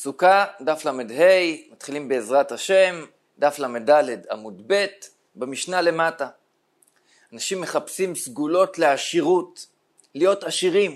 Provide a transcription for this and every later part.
סוכה, דף למד מתחילים בעזרת השם, דף למד עמוד ב', במשנה למטה. אנשים מחפשים סגולות לעשירות, להיות עשירים.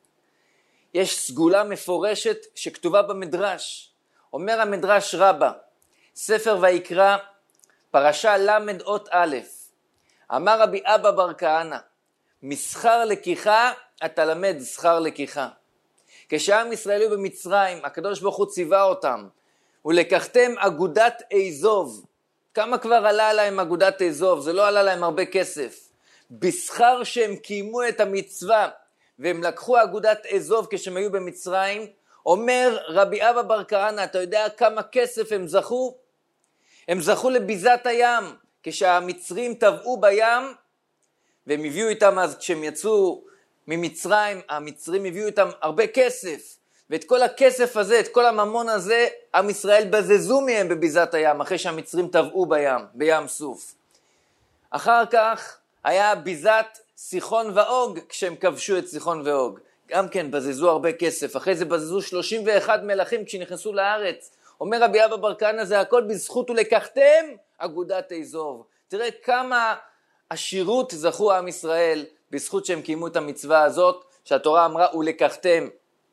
יש סגולה מפורשת שכתובה במדרש. אומר המדרש רבה, ספר ויקרא, פרשה למד אות א', אמר רבי אבא בר כהנא, משכר לקיחה אתה למד שכר לקיחה. כשעם ישראל היו במצרים, הקדוש ברוך הוא ציווה אותם, ולקחתם אגודת אזוב. כמה כבר עלה להם אגודת אזוב? זה לא עלה להם הרבה כסף. בשכר שהם קיימו את המצווה, והם לקחו אגודת אזוב כשהם היו במצרים, אומר רבי אבא בר כהנא, אתה יודע כמה כסף הם זכו? הם זכו לביזת הים, כשהמצרים טבעו בים, והם הביאו איתם אז כשהם יצאו ממצרים, המצרים הביאו איתם הרבה כסף, ואת כל הכסף הזה, את כל הממון הזה, עם ישראל בזזו מהם בביזת הים, אחרי שהמצרים טבעו בים, בים סוף. אחר כך היה ביזת סיחון ואוג, כשהם כבשו את סיחון ואוג. גם כן בזזו הרבה כסף, אחרי זה בזזו 31 מלכים כשנכנסו לארץ. אומר רבי אבא בר כהנא, זה הכל בזכות ולקחתם אגודת אזוב. תראה כמה עשירות זכו עם ישראל, בזכות שהם קיימו את המצווה הזאת, שהתורה אמרה, ולקחתם.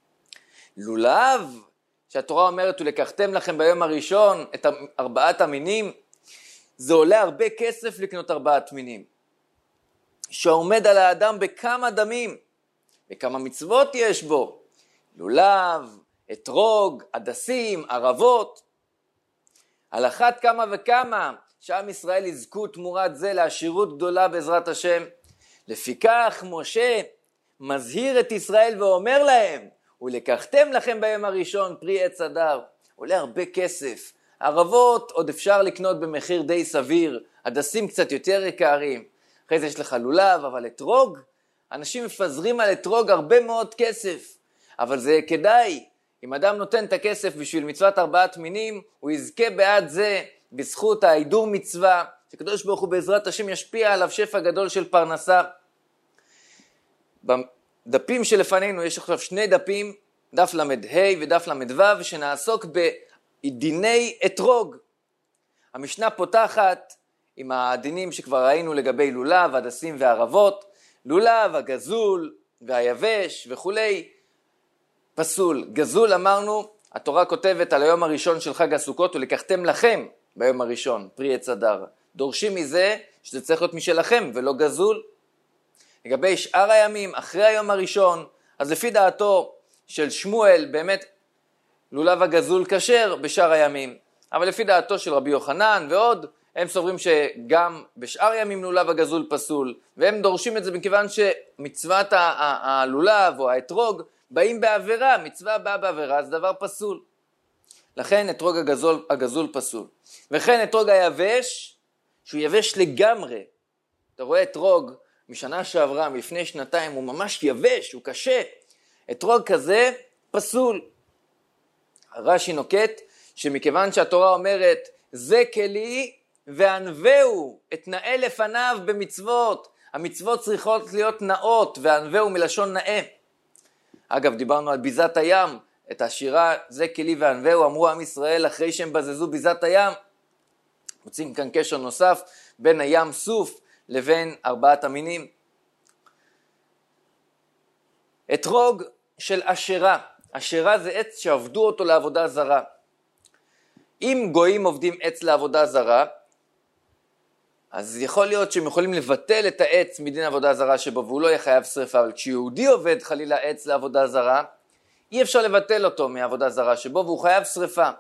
לולב, שהתורה אומרת, ולקחתם לכם ביום הראשון את 4 המינים, זה עולה הרבה כסף לקנות 4 מינים. שעומד על האדם בכמה דמים, וכמה מצוות יש בו. לולב, אתרוג, הדסים, ערבות. על אחת כמה וכמה, שעם ישראל יזכו תמורת זה לעשירות גדולה בעזרת השם. לפיכך משה מזהיר את ישראל ואומר להם, ולקחתם לכם ביום הראשון פרי עץ הדר. עולה הרבה כסף. ערבות עוד אפשר לקנות במחיר די סביר, הדסים קצת יותר יקרים. אחרי זה יש לך לולב, אבל אתרוג, אנשים מפזרים על אתרוג הרבה מאוד כסף. אבל זה כדאי, אם אדם נותן את הכסף בשביל מצוות 4 מינים, הוא יזכה בעד זה בזכות ההידור מצווה, שקדוש ברוך הוא בעזרת השם ישפיע עליו שפע גדול של פרנסה. בדפים שלפנינו יש עכשיו 2 דפים, דף למד ודף למד שנעסוק בדיני אתרוג. המשנה פותחת עם הדינים שכבר ראינו לגבי לולב, הדסים וערבות. לולב, הגזול והיבש וכולי, פסול. גזול אמרנו, התורה כותבת על היום הראשון של חג הסוכות, ולקחתם לכם ביום הראשון פרי עץ הדר. דורשים מזה שזה צריך להיות משלכם ולא גזול. לגבי שאר הימים, אחרי היום הראשון, אז לפי דעתו של שמואל, באמת לולב הגזול כשר בשאר הימים. אבל לפי דעתו של רבי יוחנן ועוד, הם סוברים שגם בשאר ימים לולב הגזול פסול, והם דורשים את זה מכיוון שמצוות הלולב או האתרוג באים בעבירה, מצווה באה בעבירה, זה דבר פסול. לכן אתרוג הגזול פסול. וכן אתרוג היבש, שהוא יבש לגמרי. אתה רואה אתרוג משנה שעברה, מלפני 2 הוא ממש יבש, הוא קשה. אתרוג כזה פסול. רש"י נוקט שמכיוון שהתורה אומרת, זה כלי וענווהו, אתנאה לפניו במצוות. המצוות צריכות להיות נאות, וענווהו מלשון נאה. אגב, דיברנו על ביזת הים, את השירה, זה כלי וענווהו, אמרו עם ישראל אחרי שהם בזזו ביזת הים. מוצאים כאן קשר נוסף בין הים סוף לבין 4 המינים. אתרוג של אשרה. אשרה זה עץ שעבדו אותו לעבודה זרה. אם גויים עובדים עץ לעבודה זרה, אז יכול להיות שהם יכולים לבטל את העץ מדין עבודה זרה שבו, והוא לא יהיה חייב שריפה. אבל כשיהודי עובד חלילה עץ לעבודה זרה, אי אפשר לבטל אותו מעבודה זרה שבו, והוא חייב שריפה.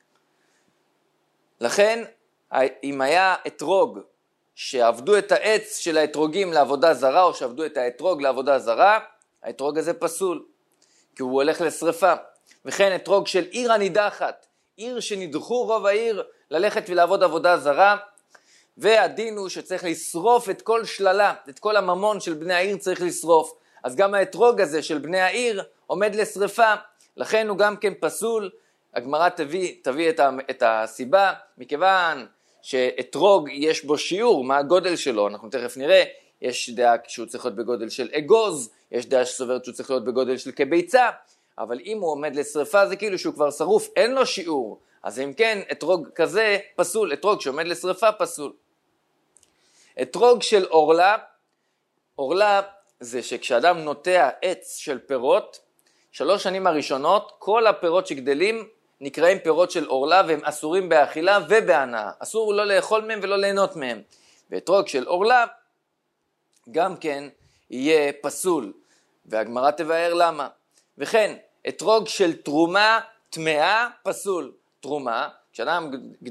לכן, אם היה אתרוג שעבדו את העץ של האתרוגים לעבודה זרה, או שעבדו את האתרוג לעבודה זרה, האתרוג הזה פסול, כי הוא הולך לשריפה. וכן אתרוג של עיר הנידחת, עיר שנדחו רוב העיר ללכת ולעבוד עבודה זרה, והדין הוא שצריך לשרוף את כל שללה, את כל הממון של בני העיר צריך לשרוף. אז גם האתרוג הזה של בני העיר עומד לשריפה, לכן הוא גם כן פסול. הגמרא תביא את הסיבה, מכיוון שאתרוג יש בו שיעור, מה הגודל שלו, אנחנו תכף נראה. יש דעה שהוא צריך להיות בגודל של אגוז, יש דעה שסוברת שהוא צריך להיות בגודל של כביצה, אבל אם הוא עומד לשריפה זה כאילו שהוא כבר שרוף, אין לו שיעור. אז אם כן, אתרוג כזה פסול, אתרוג שעומד לשריפה פסול. אתרוג של עורלה, עורלה זה שכשאדם נוטע עץ של פירות, 3 שנים הראשונות, כל הפירות שגדלים נקראים פירות של עורלה, והם אסורים באכילה ובהנאה. אסור לא לאכול מהם ולא ליהנות מהם. ואתרוג של עורלה גם כן יהיה פסול, והגמרא תבאר למה. וכן, אתרוג של תרומה טמאה פסול. תרומה, כשאדם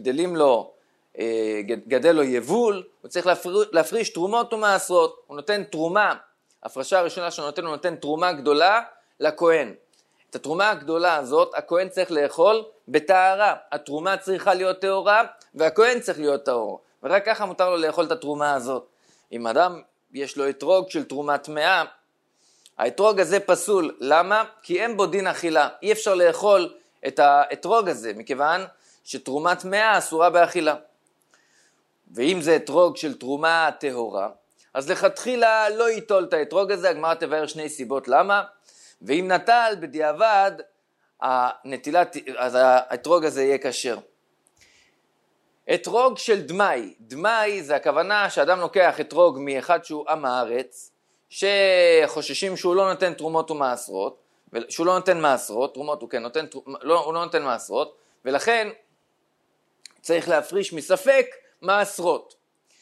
גדל לו יבול, הוא צריך להפריש תרומות ומעשרות. הוא נותן תרומה, הפרשה הראשונה שהוא נותן, הוא נותן תרומה גדולה לכהן. את התרומה הגדולה הזאת, הכהן צריך לאכול בטהרה. התרומה צריכה להיות טהורה, והכהן צריך להיות טהור. ורק ככה מותר לו לאכול את התרומה הזאת. אם אדם יש לו אתרוג של תרומה טמאה, האתרוג הזה פסול. למה? כי אין בו דין אכילה. אי אפשר לאכול את האתרוג הזה, מכיוון שתרומה טמאה אסורה באכילה. ואם זה אתרוג של תרומה טהורה, אז לכתחילה לא ייטול את האתרוג הזה. הגמרא תבאר 2 סיבות למה. ואם נטל בדיעבד, אז האתרוג הזה יהיה כשר. אתרוג של דמאי. דמאי זה הכוונה שאדם לוקח אתרוג מאחד שהוא עם הארץ, שחוששים שהוא לא נותן תרומות ומעשרות, שהוא לא נותן מעשרות, תרומות הוא כן נותן, הוא לא נותן מעשרות, ולכן צריך להפריש מספק מעשרות.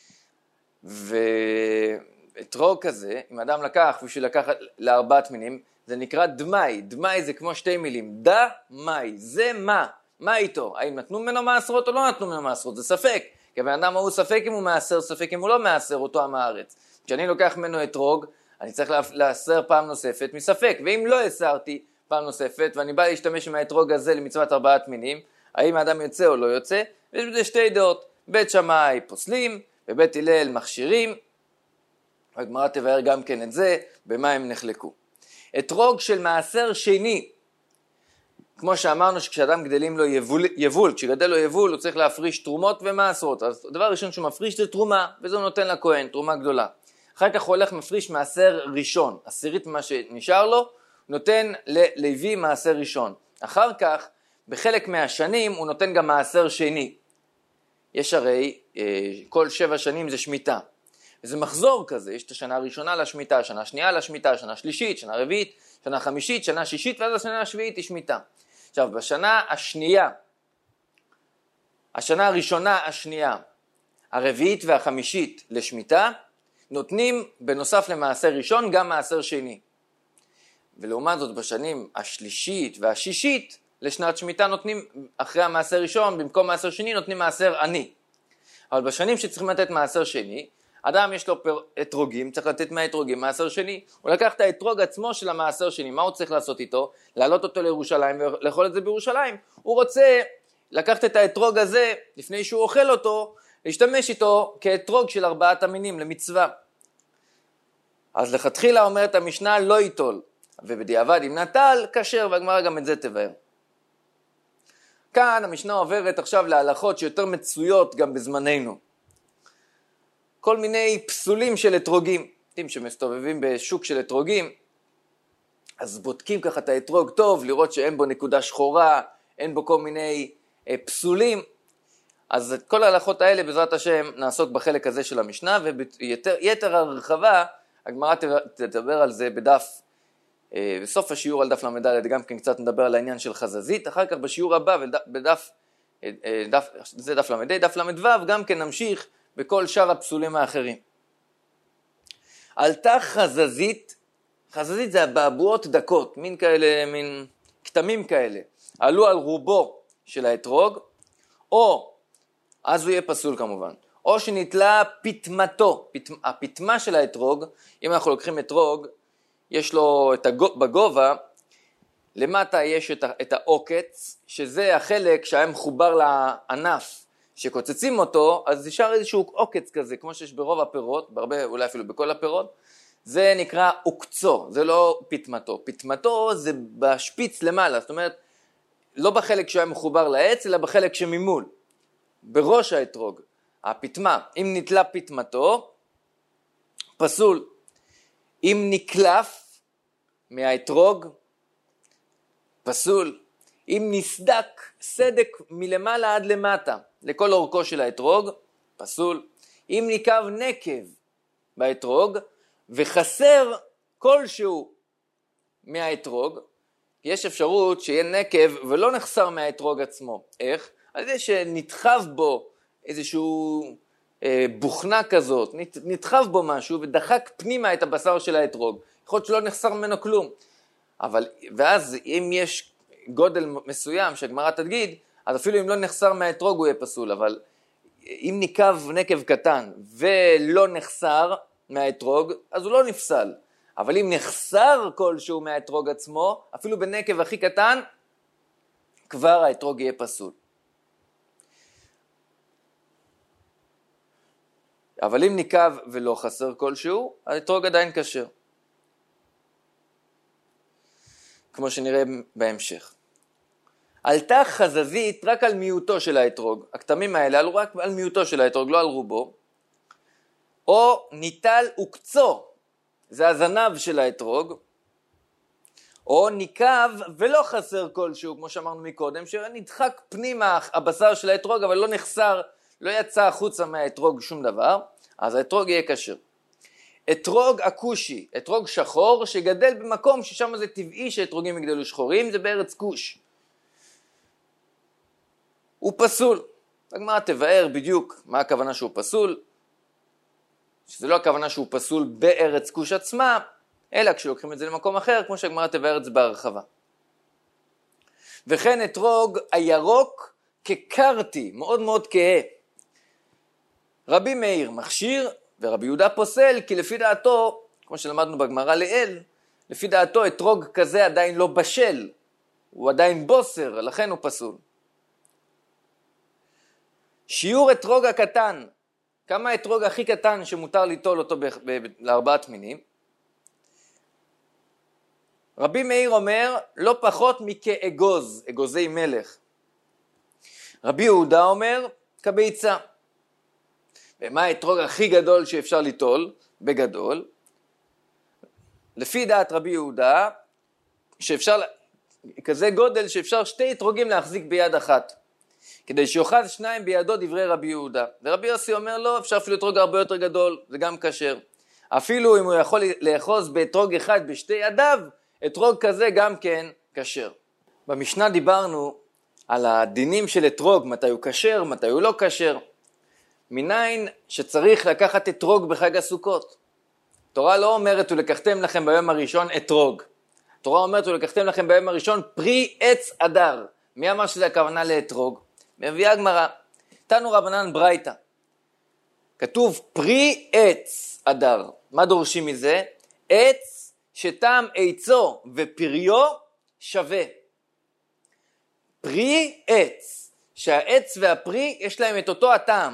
ואתרוג כזה, אם אדם לקח בשביל לקחת ל4 מינים, זה נקרא דמאי. דמאי זה כמו 2 מילים. דמאי, זה מה? מה איתו? האם נתנו ממנו מעשרות או לא נתנו ממנו מעשרות? זה ספק. כי הבן אדם הוא ספק אם הוא מעשר, ספק אם הוא לא מעשר אותו עם הארץ. כשאני לוקח ממנו אתרוג, אני צריך לעשר פעם נוספת מספק. ואם לא הסרתי פעם נוספת, ואני בא להשתמש עם האתרוג הזה למצוות 4 מינים, האם האדם יוצא או לא יוצא? ויש בזה 2 דעות. בית שמאי פוסלים, ובית הלל מכשירים. הגמרא תבאר גם כן את זה, במה הם נחלקו. אתרוג של מעשר שני, כמו שאמרנו שכשאדם גדלים לו יבול, כשגדל לו יבול הוא צריך להפריש תרומות ומעשרות. אז הדבר ראשון שהוא מפריש זה תרומה, וזה הוא נותן לכהן, תרומה גדולה. אחר כך הוא הולך מפריש מעשר ראשון, 10 ממה שנשאר לו, נותן ללוי מעשר ראשון. אחר כך, בחלק מהשנים הוא נותן גם מעשר שני. יש הרי, כל 7 שנים זה שמיטה. וזה מחזור כזה, יש את השנה הראשונה לשמיטה, שנה שנייה לשמיטה, שנה שלישית, שנה רביעית, שנה חמישית, שנה שישית, ואז השנה השביעית היא שמיטה. עכשיו, בשנה השנייה, השנה הראשונה, השנייה, הרביעית והחמישית לשמיטה, נותנים בנוסף למעשר ראשון גם מעשר שני. ולעומת זאת בשנים השלישית והשישית, לשנת שמיטה נותנים, אחרי המעשר ראשון, במקום מעשר שני נותנים מעשר עני. אבל בשנים שצריכים לתת מעשר שני, אדם יש לו אתרוגים, צריך לתת מהאתרוגים מעשר שני, הוא לקח את האתרוג עצמו של המעשר שני, מה הוא צריך לעשות איתו? להעלות אותו לירושלים ולאכול את זה בירושלים. הוא רוצה לקחת את האתרוג הזה, לפני שהוא אוכל אותו, להשתמש איתו כאתרוג של 4 המינים למצווה. אז לכתחילה אומרת המשנה לא ייטול, ובדיעבד אם נטל, כשר, והגמרא גם את זה תבאר. כאן המשנה עוברת עכשיו להלכות שיותר מצויות גם בזמננו. כל מיני פסולים של אתרוגים. אתם שמסתובבים בשוק של אתרוגים, אז בודקים ככה את האתרוג טוב, לראות שאין בו נקודה שחורה, אין בו כל מיני פסולים. אז את כל ההלכות האלה בעזרת השם נעסוק בחלק הזה של המשנה, וביתר הרחבה, הגמרא תדבר על זה בדף, בסוף השיעור על דף למדלת, גם כן קצת נדבר על העניין של חזזית, אחר כך בשיעור הבא, זה דף למדלת, דף למדוו, גם כן נמשיך בכל שאר הפסולים האחרים. עלתה חזזית, חזזית זה הבעבועות דקות, מין כאלה, מין כתמים כאלה, עלו על רובו של האתרוג, או, אז הוא יהיה פסול כמובן, או שנתלה פתמתו, הפתמה של האתרוג, אם אנחנו לוקחים אתרוג, יש לו בגובה, למטה יש את העוקץ, שזה החלק שהיה מחובר לענף, שקוצצים אותו, אז נשאר איזשהו עוקץ כזה, כמו שיש ברוב הפירות, בהרבה, אולי אפילו בכל הפירות, זה נקרא עוקצו, זה לא פתמתו. פתמתו זה בשפיץ למעלה, זאת אומרת, לא בחלק שהיה מחובר לעץ, אלא בחלק שממול, בראש האתרוג, הפתמה. אם נתלה פתמתו, פסול. אם נקלף מהאתרוג, פסול. אם נסדק סדק מלמעלה עד למטה לכל אורכו של האתרוג, פסול. אם ניקב נקב באתרוג וחסר כלשהו מהאתרוג, יש אפשרות שיהיה נקב ולא נחסר מהאתרוג עצמו. איך? על זה שנדחב בו איזשהו בוכנה כזאת, נדחב בו משהו ודחק פנימה את הבשר של האתרוג. יכול להיות שלא נחסר ממנו כלום. ואז אם יש גודל מסוים שהגמרא תגיד, אז אפילו אם לא נחסר מהאתרוג הוא יהיה פסול. אבל אם ניקב נקב קטן ולא נחסר מהאתרוג, אז הוא לא נפסל. אבל אם נחסר כלשהו מהאתרוג עצמו, אפילו בנקב הכי קטן, כבר האתרוג יהיה פסול. אבל אם ניקב ולא חסר כלשהו, האתרוג עדיין כשר. כמו שנראה בהמשך. עלתה חזזית רק על מיעוטו של האתרוג. הכתמים האלה עלו רק על מיעוטו של האתרוג, לא על רובו. או ניטל וקצו, זה הזנב של האתרוג. או ניקב ולא חסר כלשהו, כמו שאמרנו מקודם, שנדחק פנימה הבשר של האתרוג, אבל לא נחסר, לא יצא החוצה מהאתרוג שום דבר, אז האתרוג יהיה כשר. אתרוג אקושי, אתרוג שחור שגדל במקום ששם זה טבעי שאתרוגים יגדלו שחורים, זה בארץ כוש. הוא פסול. הגמרא תבאר בדיוק מה הכוונה שהוא פסול, שזה לא הכוונה שהוא פסול בארץ כוש עצמה, אלא כשלוקחים את זה למקום אחר, כמו שהגמרא תבאר את זה בהרחבה. וכן אתרוג הירוק כקרתי, מאוד מאוד כהה. רבי מאיר מכשיר ורבי יהודה פוסל, כי לפי דעתו, כמו שלמדנו בגמרא לעיל, לפי דעתו אתרוג כזה עדיין לא בשל, הוא עדיין בוסר, לכן הוא פסול. שיעור אתרוג הקטן, כמה האתרוג הכי קטן שמותר ליטול אותו לארבעת מינים? רבי מאיר אומר לא פחות מכאגוז, אגוזי מלך. רבי יהודה אומר כביצה. ומה האתרוג הכי גדול שאפשר ליטול? בגדול. לפי דעת רבי יהודה, שאפשר, כזה גודל שאפשר שתי אתרוגים להחזיק ביד אחת. כדי שיוחז שניים בידו דברי רבי יהודה. ורבי יוסי אומר לא, אפשר אפילו אתרוג הרבה יותר גדול, זה גם כשר. אפילו אם הוא יכול לאחוז באתרוג אחד בשתי ידיו, אתרוג כזה גם כן כשר. במשנה דיברנו על הדינים של אתרוג, מתי הוא כשר, מתי הוא לא כשר. מניין שצריך לקחת אתרוג בחג הסוכות. התורה לא אומרת ולקחתם לכם ביום הראשון אתרוג. התורה אומרת ולקחתם לכם ביום הראשון פרי עץ אדר. מי אמר שזה הכוונה לאתרוג? מביאה הגמרא. תנו רבנן ברייתא. כתוב פרי עץ אדר. מה דורשים מזה? עץ שטעם עצו ופריו שווה. פרי עץ. שהעץ והפרי יש להם את אותו הטעם.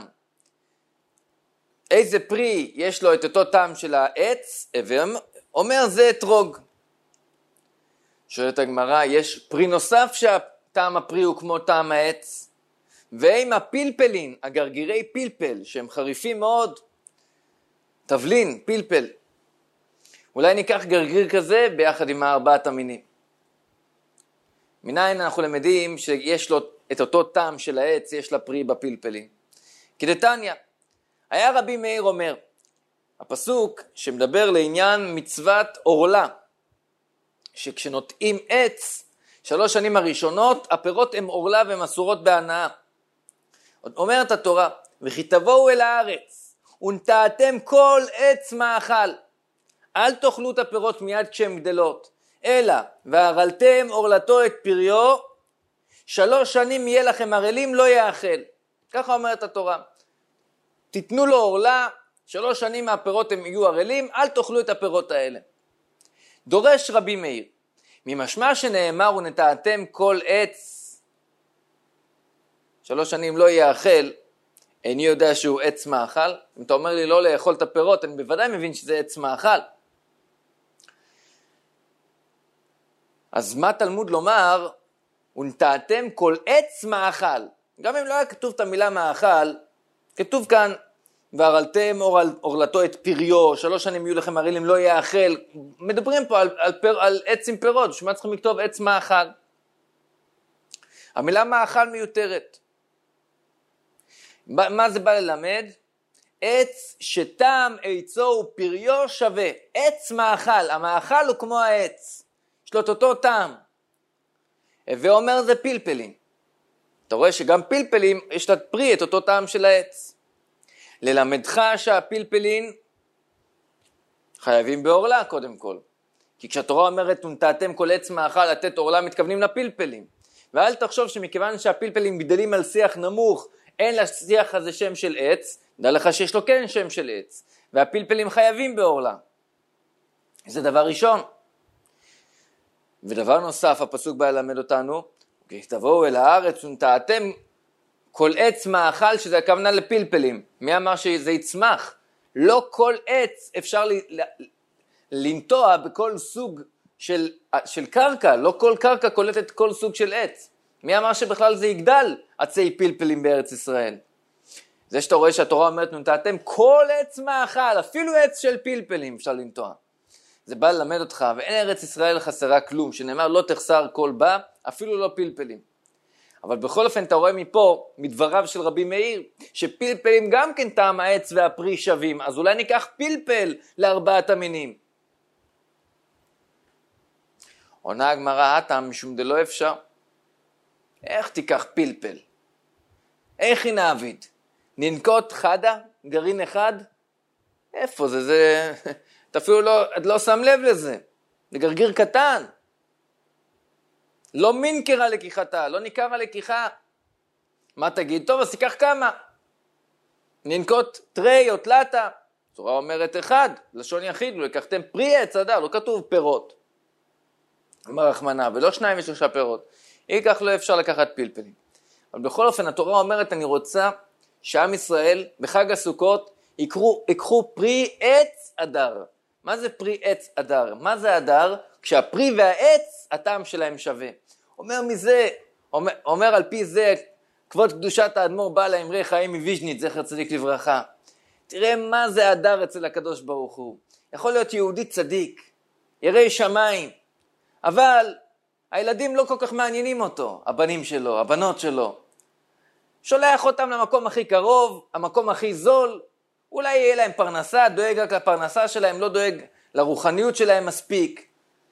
איזה פרי יש לו את אותו טעם של העץ? אומר זה אתרוג. שואלת הגמרא, יש פרי נוסף שהטעם הפרי הוא כמו טעם העץ? ועם הפלפלין, הגרגירי פלפל, שהם חריפים מאוד, תבלין, פלפל. אולי ניקח גרגיר כזה ביחד עם ארבעת המינים. מניין אנחנו למדים שיש לו את אותו טעם של העץ, יש לה פרי בפלפלין. כדתניא, היה רבי מאיר אומר, הפסוק שמדבר לעניין מצוות אורלה, שכשנוטעים עץ, 3 שנים הראשונות, הפירות הם אורלה והן אסורות בהנאה. אומרת התורה, וכי תבואו אל הארץ, ונטעתם כל עץ מאכל, אל תאכלו את הפירות מיד כשהן גדלות, אלא והרלתם אורלתו את פריו, 3 שנים יהיה לכם ערלים לא יאכל. ככה אומרת התורה. תיתנו לו אורלה, 3 שנים מהפירות הם יהיו ערלים, אל תאכלו את הפירות האלה. דורש רבי מאיר, ממשמע שנאמר ונטעתם כל עץ, 3 שנים לא יאכל, איני יודע שהוא עץ מאכל. אם אתה אומר לי לא לאכול את הפירות, אני בוודאי מבין שזה עץ מאכל. אז מה תלמוד לומר, ונטעתם כל עץ מאכל? גם אם לא היה כתוב את המילה מאכל, כתוב כאן, והרלתם אורלתו את פריו, 3 שנים יהיו לכם ערלים לא יאכל. מדברים פה על עץ עם פירות, שמה צריכים לכתוב עץ מאכל? המילה מאכל מיותרת. מה זה בא ללמד? עץ שטעם עצו ופריו שווה. עץ מאכל, המאכל הוא כמו העץ. יש לו את אותו טעם. ואומר זה פלפלים. אתה רואה שגם פלפלים יש לה פרי את אותו טעם של העץ. ללמדך שהפלפלים חייבים בעורלה קודם כל. כי כשהתורה אומרת ונטעתם כל עץ מאכל לתת עורלה, מתכוונים לפלפלים. ואל תחשוב שמכיוון שהפלפלים גדלים על שיח נמוך, אין לשיח הזה שם של עץ, דע לך שיש לו כן שם של עץ. והפלפלים חייבים בעורלה. זה דבר ראשון. ודבר נוסף, הפסוק בא ללמד אותנו, תבואו אל הארץ ונטעתם כל עץ מאכל, שזה הכוונה לפלפלים. מי אמר שזה יצמח? לא כל עץ אפשר לנטוע בכל סוג של קרקע, לא כל קרקע קולטת כל סוג של עץ. מי אמר שבכלל זה יגדל עצי פלפלים בארץ ישראל? זה שאתה רואה שהתורה אומרת נטעתם כל עץ מאכל, אפילו עץ של פלפלים אפשר לנטוע. זה בא ללמד אותך, ואין ארץ ישראל חסרה כלום, שנאמר לא תחסר כל בה, אפילו לא פלפלים. אבל בכל אופן אתה רואה מפה, מדבריו של רבי מאיר, שפלפלים גם כן טעם העץ והפרי שווים, אז אולי ניקח פלפל לארבעת המינים. עונה הגמרא, הטעם משום דלא אפשר. איך תיקח פלפל? איך היא נעביד? ננקוט חדה, גרעין אחד? איפה זה? אתה אפילו לא שם לב לזה. זה גרגיר קטן. לא מנקרה לקיחתה, לא ניכרה לקיחה. מה תגיד? טוב, אז תיקח כמה. ננקוט תרי או תלתה. תורה אומרת אחד, לשון יחיד, לקחתם פרי עץ אדר, לא כתוב פירות. אמר רחמנה, ולא 2 ו3 פירות. אי כך לא אפשר לקחת פלפלים. אבל בכל אופן, התורה אומרת, אני רוצה שעם ישראל, בחג הסוכות, יקחו פרי עץ אדר. מה זה פרי עץ אדר? מה זה אדר? כשהפרי והעץ, הטעם שלהם שווה. אומר על פי זה, כבוד קדושת האדמו"ר בעל האמרי חיים מוויז'ניץ, זכר צדיק לברכה. תראה מה זה אדר אצל הקדוש ברוך הוא. יכול להיות יהודי צדיק, ירא שמיים, אבל הילדים לא כל כך מעניינים אותו, הבנים שלו, הבנות שלו. שולח אותם למקום הכי קרוב, המקום הכי זול, אולי יהיה להם פרנסה, דואג רק לפרנסה שלהם, לא דואג לרוחניות שלהם מספיק.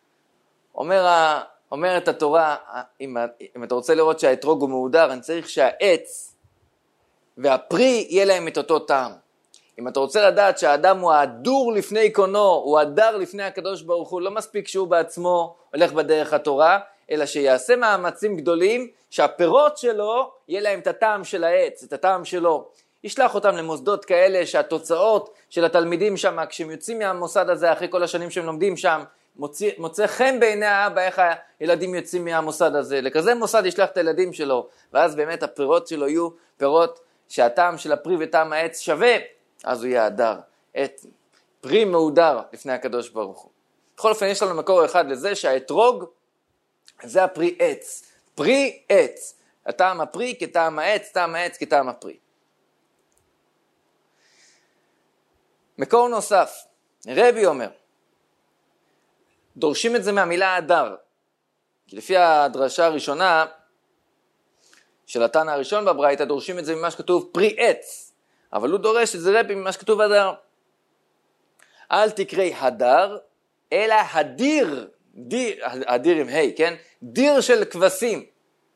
אומרת התורה, אם אתה רוצה לראות שהאתרוג הוא מהודר, אני צריך שהעץ והפרי יהיה להם את אותו טעם. אם אתה רוצה לדעת שהאדם הוא הדור לפני קונו, הוא הדר לפני הקדוש ברוך הוא, לא מספיק שהוא בעצמו הולך בדרך התורה, אלא שיעשה מאמצים גדולים, שהפירות שלו יהיה להם את הטעם של העץ, את הטעם שלו. ישלח אותם למוסדות כאלה שהתוצאות של התלמידים שם, כשהם יוצאים מהמוסד הזה אחרי כל השנים שהם לומדים שם, מוצא חן בעיני האבא איך הילדים יוצאים מהמוסד הזה. לכזה מוסד ישלח את הילדים שלו, ואז באמת הפירות שלו יהיו פירות שהטעם של הפרי וטעם העץ שווה, אז הוא יהיה הדר, פרי מהודר לפני הקדוש ברוך הוא. בכל אופן יש לנו מקור אחד לזה שהאתרוג זה הפרי עץ, פרי עץ, הטעם הפרי כטעם העץ, טעם העץ כטעם הפרי. מקור נוסף, רבי אומר, דורשים את זה מהמילה הדר, כי לפי הדרשה הראשונה של התנא הראשון בברייתא דורשים את זה ממה שכתוב פרי עץ, אבל הוא דורש את זה רבי ממה שכתוב הדר. אל תקראי הדר, אלא הדיר, הדיר עם ה', כן? דיר של כבשים.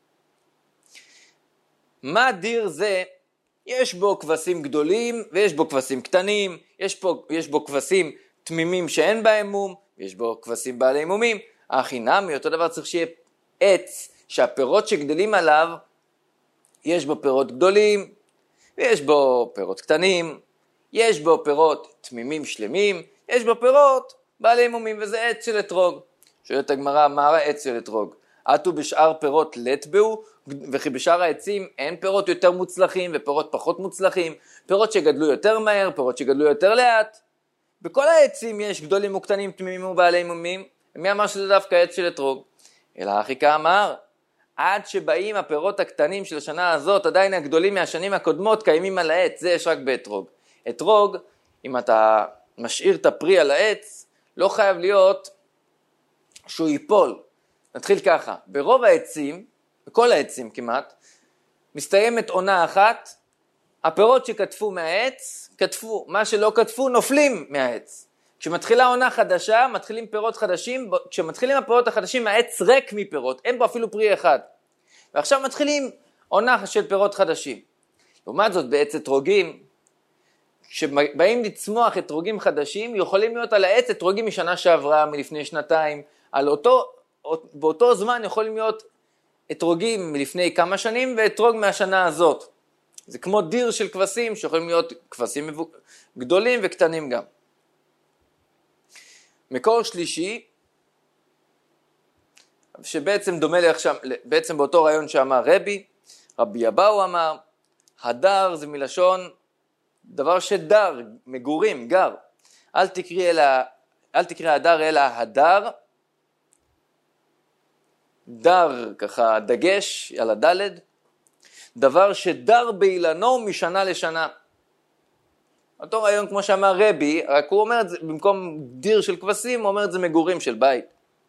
מה דיר זה? יש בו כבשים גדולים ויש בו כבשים קטנים, יש בו כבשים תמימים שאין בהם מום, ויש בו כבשים בעלי מומים. החינמי, אותו דבר צריך שיהיה עץ, שהפירות שגדלים עליו, יש בו פירות גדולים, ויש בו פירות קטנים, יש בו פירות תמימים שלמים, יש בו פירות בעלי מומים, וזה עץ של אתרוג. שואלת הגמרא, מה העץ של אתרוג? עטו בשאר פירות לטבעו, וכי בשאר העצים אין פירות יותר מוצלחים ופירות פחות מוצלחים, פירות שגדלו יותר מהר, פירות שגדלו יותר לאט. בכל העצים יש גדולים וקטנים, תמימים ובעלי מומים. מי אמר שזה דווקא עץ של אתרוג? אלא הכי כאמר, עד שבאים הפירות הקטנים של השנה הזאת, עדיין הגדולים מהשנים הקודמות קיימים על העץ, זה יש רק באתרוג. אתרוג, אם אתה משאיר את הפרי על העץ, לא חייב להיות שהוא ייפול. נתחיל ככה, ברוב העצים, בכל העצים כמעט, מסתיימת עונה אחת, הפירות שכתפו מהעץ, כתפו, מה שלא כתפו נופלים מהעץ. כשמתחילה עונה חדשה, מתחילים פירות חדשים, כשמתחילים הפירות החדשים, העץ ריק מפירות, אין בו אפילו פרי אחד. ועכשיו מתחילים עונה של פירות חדשים. לעומת זאת בעץ אתרוגים, כשבאים לצמוח אתרוגים חדשים, יכולים להיות על העץ אתרוגים משנה שעברה, מלפני שנתיים, באותו זמן יכולים להיות אתרוגים מלפני כמה שנים ואתרוג מהשנה הזאת. זה כמו דיר של כבשים שיכולים להיות כבשים גדולים וקטנים גם. מקור שלישי, שבעצם דומה לי עכשיו, בעצם באותו רעיון שאמר רבי אבאו אמר, הדר זה מלשון דבר שדר, מגורים, גר. אל תקרא הדר אלא הדר, דר ככה דגש על הדלת, דבר שדר באילנו משנה לשנה. אותו רעיון כמו שאמר רבי, רק הוא אומר את זה, במקום דיר של כבשים, הוא אומר את זה מגורים של בית.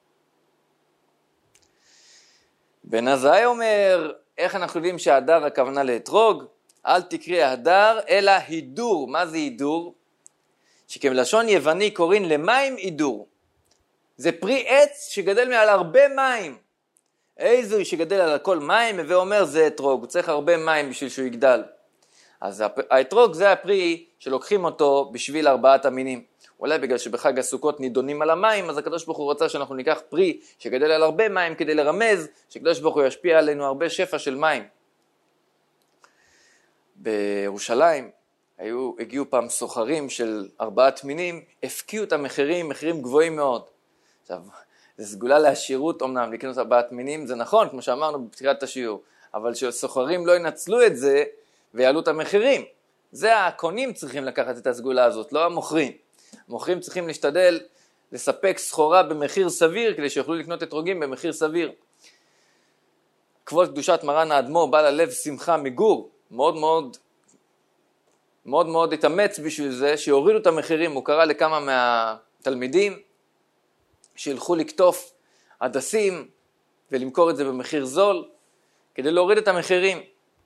בן עזאי אומר, איך אנחנו יודעים שההדר הכוונה לאתרוג? אל תקרא הדר אלא הידור. מה זה הידור? שכמלשון יווני קוראים למים הידור. זה פרי עץ שגדל מעל הרבה מים. איזו שגדל על הכל מים, ואומר זה אתרוג, הוא צריך הרבה מים בשביל שהוא יגדל. אז האתרוג זה הפרי שלוקחים אותו בשביל 4 המינים. אולי בגלל שבחג הסוכות נידונים על המים, אז הקדוש ברוך הוא רצה שאנחנו ניקח פרי שגדל על הרבה מים כדי לרמז שקדוש ברוך הוא ישפיע עלינו הרבה שפע של מים. בירושלים הגיעו פעם סוחרים של 4 מינים, הפקיעו את המחירים גבוהים מאוד. עכשיו, זה סגולה לעשירות אומנם, לקנות 4 מינים, זה נכון, כמו שאמרנו בפתיחת השיעור, אבל שסוחרים לא ינצלו את זה ויעלו את המחירים. זה הקונים צריכים לקחת את הסגולה הזאת, לא המוכרים. המוכרים צריכים להשתדל לספק סחורה במחיר סביר, כדי שיוכלו לקנות אתרוגים במחיר סביר. כבוד קדושת מרן האדמו"ר בעל הלב שמחה מגור, מאוד התאמץ בשביל זה, שיורידו את המחירים. הוא קרא לכמה מהתלמידים שילכו לקטוף הדסים ולמכור את זה במחיר זול, כדי להוריד את המחירים.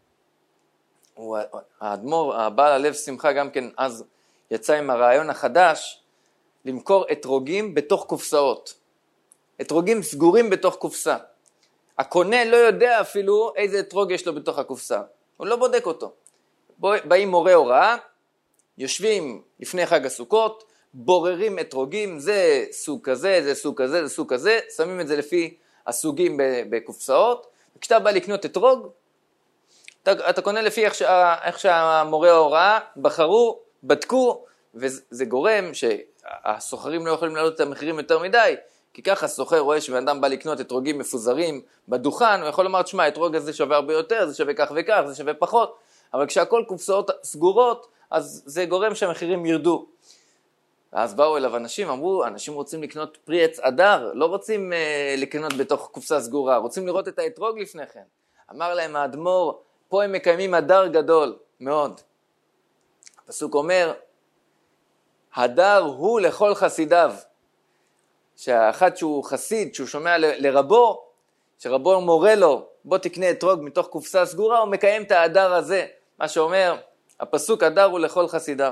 האדמו"ר, הבעל הלב שמחה גם כן, אז יצא עם הרעיון החדש, למכור אתרוגים בתוך קופסאות. אתרוגים סגורים בתוך קופסה. הקונה לא יודע אפילו איזה אתרוג יש לו בתוך הקופסה. הוא לא בודק אותו. באים מורי הוראה, יושבים לפני חג הסוכות, בוררים אתרוגים, זה סוג כזה, זה סוג כזה, זה סוג כזה, שמים את זה לפי הסוגים בקופסאות, וכשאתה בא לקנות אתרוג, אתה קונה לפי איך שהמורי ההוראה בחרו, בדקו, וזה גורם שהסוחרים לא יכולים לעלות את המחירים יותר מדי, כי ככה הסוחר רואה שבן אדם בא לקנות אתרוגים מפוזרים בדוכן, הוא יכול לומר, תשמע, האתרוג הזה שווה הרבה יותר, זה שווה כך וכך, זה שווה פחות, אבל כשהכל קופסאות סגורות, אז זה גורם שהמחירים ירדו. ואז באו אליו אנשים, אמרו, אנשים רוצים לקנות פרי עץ אדר, לא רוצים לקנות בתוך קופסה סגורה, רוצים לראות את האתרוג לפני כן. אמר להם האדמו"ר, פה הם מקיימים הדר גדול מאוד. הפסוק אומר, הדר הוא לכל חסידיו. שהאחד שהוא חסיד, שהוא שומע לרבו, שרבו מורה לו, בוא תקנה אתרוג מתוך קופסה סגורה, הוא מקיים את ההדר הזה. מה שאומר, הפסוק הדר הוא לכל חסידיו.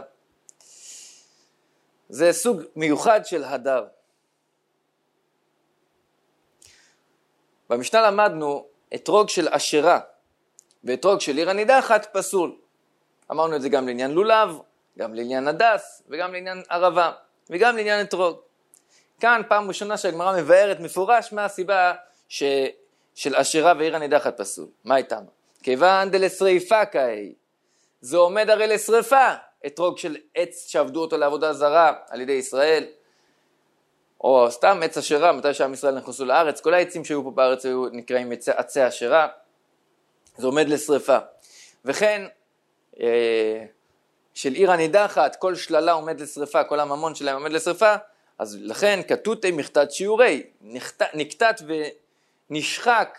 זה סוג מיוחד של הדר. במשנה למדנו אתרוג של אשרה ואתרוג של עיר הנידחת פסול. אמרנו את זה גם לעניין לולב, גם לעניין הדס וגם לעניין ערבה וגם לעניין אתרוג. כאן פעם ראשונה שהגמרא מבארת מפורש מה הסיבה של אשרה ועיר הנידחת פסול. מה איתם? כיוון דלשריפה קאי, זה עומד הרי לשריפה. אתרוג של עץ שעבדו אותו לעבודה זרה על ידי ישראל, או סתם עץ אשרה, מתי שעם ישראל נכנסו לארץ, כל העצים שהיו פה בארץ היו נקראים עצי אשרה, זה עומד לשריפה. וכן, של עיר הנידחת, כל שללה עומד לשריפה, כל הממון שלהם עומד לשריפה, אז לכן כתותי מכתת שיעורי, נקטט ונשחק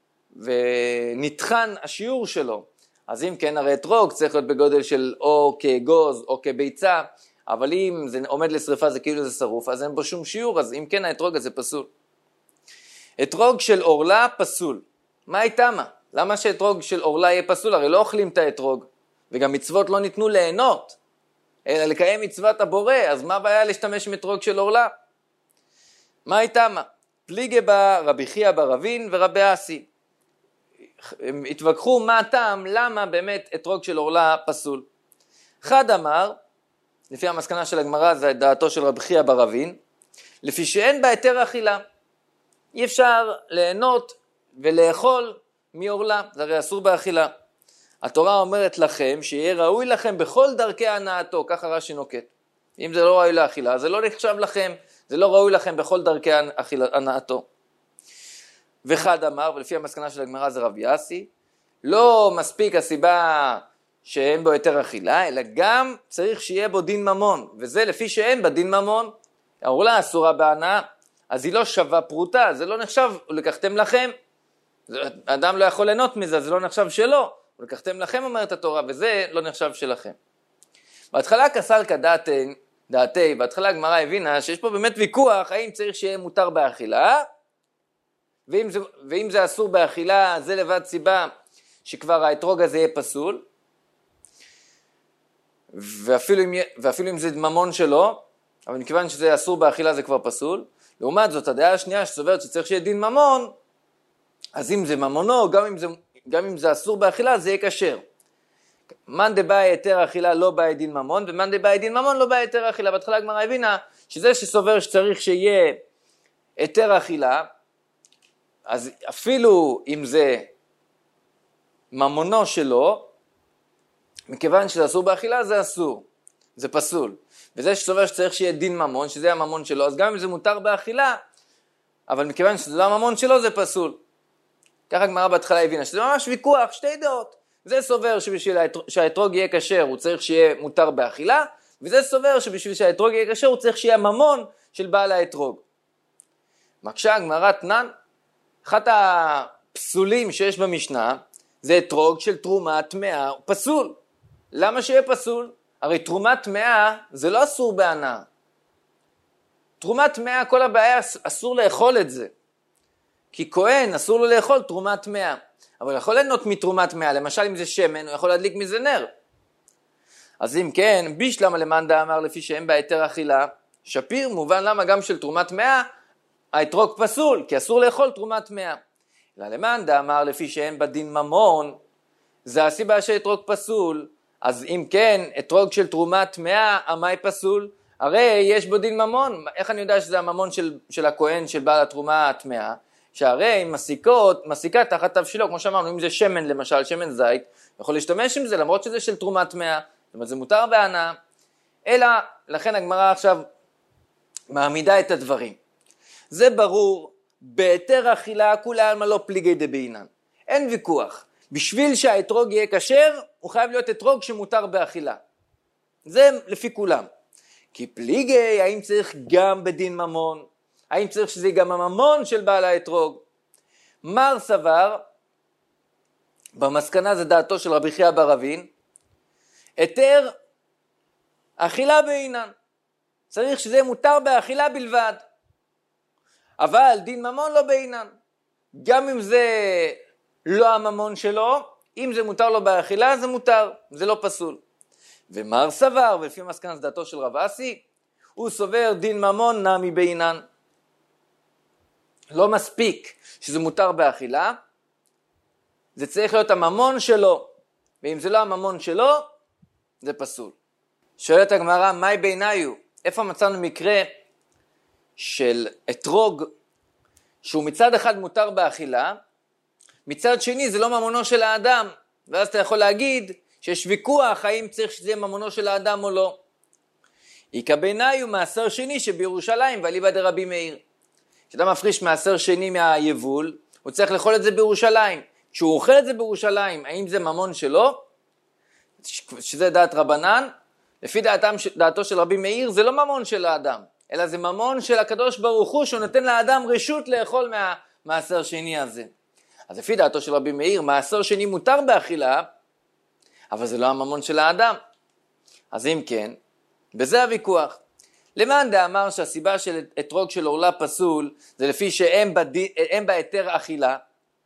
ונטחן השיעור שלו. אז אם כן, הרי אתרוג צריך להיות בגודל של או כגוז או כביצה, אבל אם זה עומד לשריפה זה כאילו זה שרוף, אז אין בו שום שיעור, אז אם כן האתרוג הזה פסול. אתרוג של אורלה פסול. מה איתה מה? למה שאתרוג של עורלה יהיה פסול? הרי לא אוכלים את האתרוג, וגם מצוות לא ניתנו ליהנות, אלא לקיים מצוות הבורא, אז מה הבעיה להשתמש עם אתרוג של עורלה? מה איתה מה? פליגי בה רבי חייא בר אבין ורבי אסי. הם התווכחו מה הטעם, למה באמת אתרוג של עורלה פסול. אחד אמר, לפי המסקנה של הגמרא, זה דעתו של רבי חייא בר אבין, לפי שאין בה היתר אכילה. אי אפשר ליהנות ולאכול מעורלה, זה הרי אסור באכילה. התורה אומרת לכם שיהיה ראוי לכם בכל דרכי הנאתו, ככה רש"י נוקט. אם זה לא ראוי לאכילה, זה לא נחשב לכם, זה לא ראוי לכם בכל דרכי הנאתו. ואחד אמר, ולפי המסקנה של הגמרא זה רבי אסי, לא מספיק הסיבה שאין בו יותר אכילה, אלא גם צריך שיהיה בו דין ממון, וזה לפי שאין בה דין ממון. העורלה אסורה בהנאה, אז היא לא שווה פרוטה, זה לא נחשב, לקחתם לכם, האדם לא יכול ליהנות מזה, זה לא נחשב שלו, לקחתם לכם אומרת התורה, וזה לא נחשב שלכם. בהתחלה כסלקא דעתי, בהתחלה הגמרא הבינה שיש פה באמת ויכוח, האם צריך שיהיה מותר באכילה, ואם זה אסור באכילה, זה לבד סיבה שכבר האתרוג הזה יהיה פסול, ואפילו אם זה ממון שלו, אבל מכיוון שזה אסור באכילה זה כבר פסול. לעומת זאת, הדעה השנייה שסוברת שצריך שיהיה דין ממון, אז אם זה ממונו, גם אם זה אסור באכילה, זה יהיה כשר. מאן דבעי היתר אכילה לא בא דין ממון, ומאן דבעי דין ממון לא בא היתר אכילה. בהתחלה הגמרא הבינה שזה שסובר שצריך שיהיה היתר אכילה, אז אפילו אם זה ממונו שלו, מכיוון שזה אסור באכילה, זה אסור, זה פסול. וזה שסובר שצריך שיהיה דין ממון, שזה הממון שלו, אז גם אם זה מותר באכילה, אבל מכיוון שזה לא הממון שלו, זה פסול. ככה הגמרא בהתחלה הבינה, שזה ממש ויכוח, שתי דעות. זה סובר שבשביל שהאתרוג יהיה כשר, הוא צריך שיהיה מותר באכילה, וזה סובר שבשביל שהאתרוג יהיה כשר, הוא צריך שיהיה ממון של בעל האתרוג. מקשה הגמרא תנן, אחת הפסולים שיש במשנה, זה אתרוג של תרומה טמאה, הוא פסול. למה שיהיה פסול? הרי תרומה טמאה זה לא אסור בהנאה. תרומה טמאה, כל הבעיה, אסור לאכול את זה. כי כהן אסור לו לאכול תרומה טמאה. אבל הוא יכול ליהנות מתרומה טמאה, למשל אם זה שמן, הוא יכול להדליק מזה נר. אז אם כן, בישלמה למאן דאמר לפי שאין בה היתר אכילה, שפיר מובן למה גם של תרומה טמאה, האתרוג פסול, כי אסור לאכול תרומה טמאה. אלא למאן דאמר לפי שאין בה דין ממון, זה הסיבה שהאתרוג פסול. אז אם כן, אתרוג של תרומה טמאה, המאי פסול? הרי יש בו דין ממון. איך אני יודע שזה הממון של הכהן, של בעל התרומה הטמאה? שהרי מסיקה תחת תבשילו, כמו שאמרנו, אם זה שמן למשל, שמן זית, יכול להשתמש עם זה, למרות שזה של תרומה טמאה, זאת אומרת, זה מותר בהנאה, אלא, לכן הגמרא עכשיו מעמידה את הדברים. זה ברור, בהיתר אכילה, כולי עלמא לא פליגי דבעינן. אין ויכוח. בשביל שהאתרוג יהיה כשר, הוא חייב להיות אתרוג שמותר באכילה. זה לפי כולם. כי פליגי, האם צריך גם בדין ממון? האם צריך שזה יהיה גם הממון של בעל האתרוג? מר סבר, במסקנה זה דעתו של רבי חייא בר אבין, היתר אכילה בעינן. צריך שזה יהיה מותר באכילה בלבד. אבל דין ממון לא בעינן. גם אם זה לא הממון שלו, אם זה מותר לו באכילה, זה מותר, זה לא פסול. ומר סבר, ולפי מסקנה זה דעתו של רב אסי, הוא סובר דין ממון נמי בעינן. לא מספיק שזה מותר באכילה, זה צריך להיות הממון שלו, ואם זה לא הממון שלו, זה פסול. שואלת הגמרא, מהי בעיניו? איפה מצאנו מקרה של אתרוג, שהוא מצד אחד מותר באכילה, מצד שני זה לא ממונו של האדם, ואז אתה יכול להגיד שיש ויכוח האם צריך שזה יהיה ממונו של האדם או לא. איכא בעיניו מעשר שני שבירושלים ואליבא דרבי מאיר. כשאדם מפריש מעשר שני מהיבול, הוא צריך לאכול את זה בירושלים. כשהוא אוכל את זה בירושלים, האם זה ממון שלו? שזה דעת רבנן, לפי דעתו של רבי מאיר, זה לא ממון של האדם, אלא זה ממון של הקדוש ברוך הוא, שהוא נותן לאדם רשות לאכול מהמעשר שני הזה. אז לפי דעתו של רבי מאיר, מעשר שני מותר באכילה, אבל זה לא הממון של האדם. אז אם כן, בזה הוויכוח. למאן דאמר שהסיבה של אתרוג של עורלה פסול, זה לפי שאין בה היתר אכילה,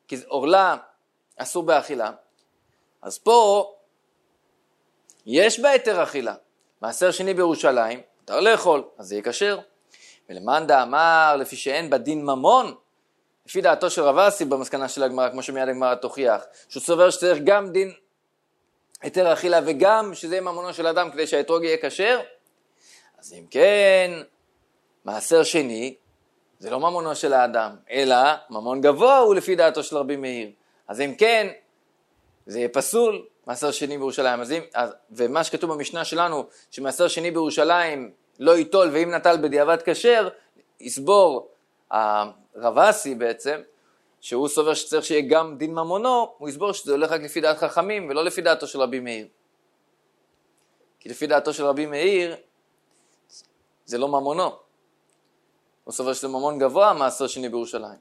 כי עורלה אסור באכילה, אז פה יש בה היתר אכילה. מעשר שני בירושלים, מותר לאכול, אז זה יהיה כשר. ולמאן דאמר, לפי שאין בדין ממון, לפי דעתו של רב אסי במסקנה של הגמרא, כמו שמיד הגמרא תוכיח, שהוא סובר שצריך גם דין היתר אכילה וגם שזה יהיה ממונו של אדם כדי שהאתרוג יהיה כשר, אז אם כן, מעשר שני זה לא ממונו של האדם, אלא ממון גבוה הוא לפי דעתו של רבי מאיר. אז אם כן, זה יהיה פסול, מעשר שני בירושלים. ומה שכתוב במשנה שלנו, שמעשר שני בירושלים לא ייטול ואם נטל בדיעבד כשר, יסבור הרב אסי בעצם, שהוא סובר שצריך שיהיה גם דין ממונו, הוא יסבור שזה הולך רק לפי דעת חכמים ולא לפי דעתו של רבי מאיר. כי לפי דעתו של רבי מאיר, זה לא ממונו. הוא סובר שזה ממון גבוה, מעשר שני בירושלים.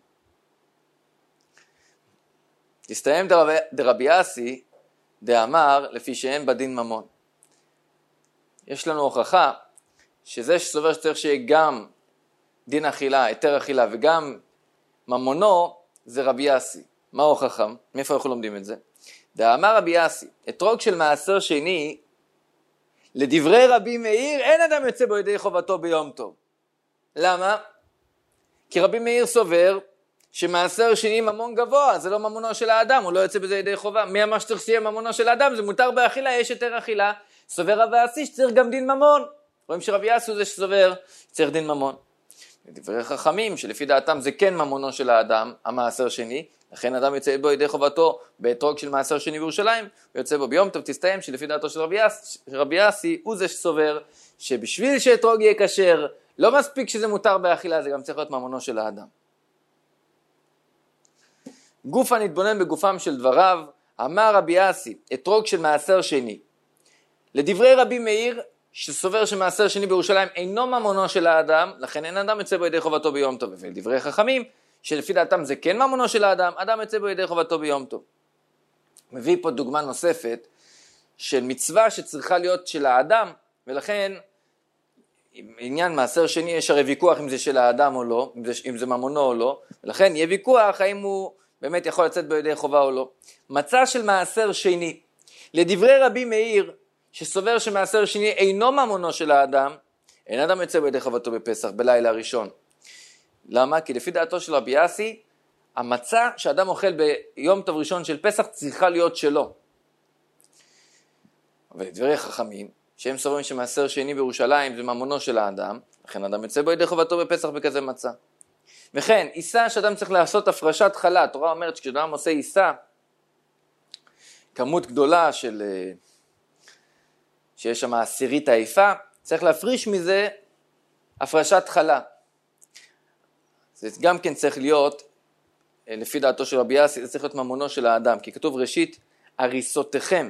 תסתיים דרבי אסי, דאמר, לפי שאין בדין ממון. יש לנו הוכחה, שזה שסובר שצריך שיהיה גם דין אכילה, היתר אכילה וגם ממונו, זה רבי אסי. מה ההוכחה? מאיפה אנחנו לומדים את זה? דאמר רבי אסי, אתרוג של מעשר שני, לדברי רבי מאיר, אין אדם יוצא בו ידי חובתו ביום טוב. למה? כי רבי מאיר סובר שמעשר שני ממון גבוה, זה לא ממונו של האדם, הוא לא יוצא בזה ידי חובה. מי אמר שצריך שיהיה ממונו של האדם? זה מותר באכילה, יש היתר אכילה. סובר רבי אסי שצריך גם דין ממון. רואים שרבי אסי הוא זה שסובר שצריך דין ממון. דברי חכמים שלפי דעתם זה כן ממונו של האדם, המעשר שני, לכן אדם יוצא בו ידי חובתו באתרוג של מעשר שני בירושלים, הוא יוצא בו ביום טוב. תסתיים שלפי דעתו של רבי אסי הוא זה שסובר שבשביל שאתרוג יהיה כשר, לא מספיק שזה מותר באכילה, זה גם צריך להיות ממונו של האדם. גופה נתבונן בגופם של דבריו, אמר רבי אסי, אתרוג של מעשר שני. לדברי רבי מאיר, שסובר שמעשר שני בירושלים אינו ממונו של האדם, לכן אין אדם יוצא בו ידי חובתו ביום טוב. ולדברי חכמים, שלפי דעתם זה כן ממונו של האדם, אדם יוצא בו ידי חובתו ביום טוב. מביא פה דוגמה נוספת, של מצווה שצריכה להיות של האדם, ולכן עניין מעשר שני יש הרי ויכוח אם זה של האדם או לא, אם זה ממונו או לא, ולכן יהיה ויכוח האם הוא באמת יכול לצאת בידי חובה או לא. מצה של מעשר שני, לדברי רבי מאיר, שסובר שמעשר שני אינו ממונו של האדם, אין אדם יוצא בידי חובתו בפסח, בלילה הראשון. למה? כי לפי דעתו של רבי אסי, המצה שאדם אוכל ביום טוב ראשון של פסח צריכה להיות שלו. אבל לדברי חכמים, שהם סוברים שמעשר שני בירושלים זה ממונו של האדם, לכן אדם יוצא בידי חובתו בפסח בכזה מצה. וכן, עיסה שאדם צריך לעשות הפרשת חלה, התורה אומרת שכשאדם עושה עיסה, כמות גדולה שיש שם עשירית העיפה, צריך להפריש מזה הפרשת חלה. זה גם כן צריך להיות, לפי דעתו של רבי אסי, זה צריך להיות ממונו של האדם, כי כתוב ראשית, הריסותיכם.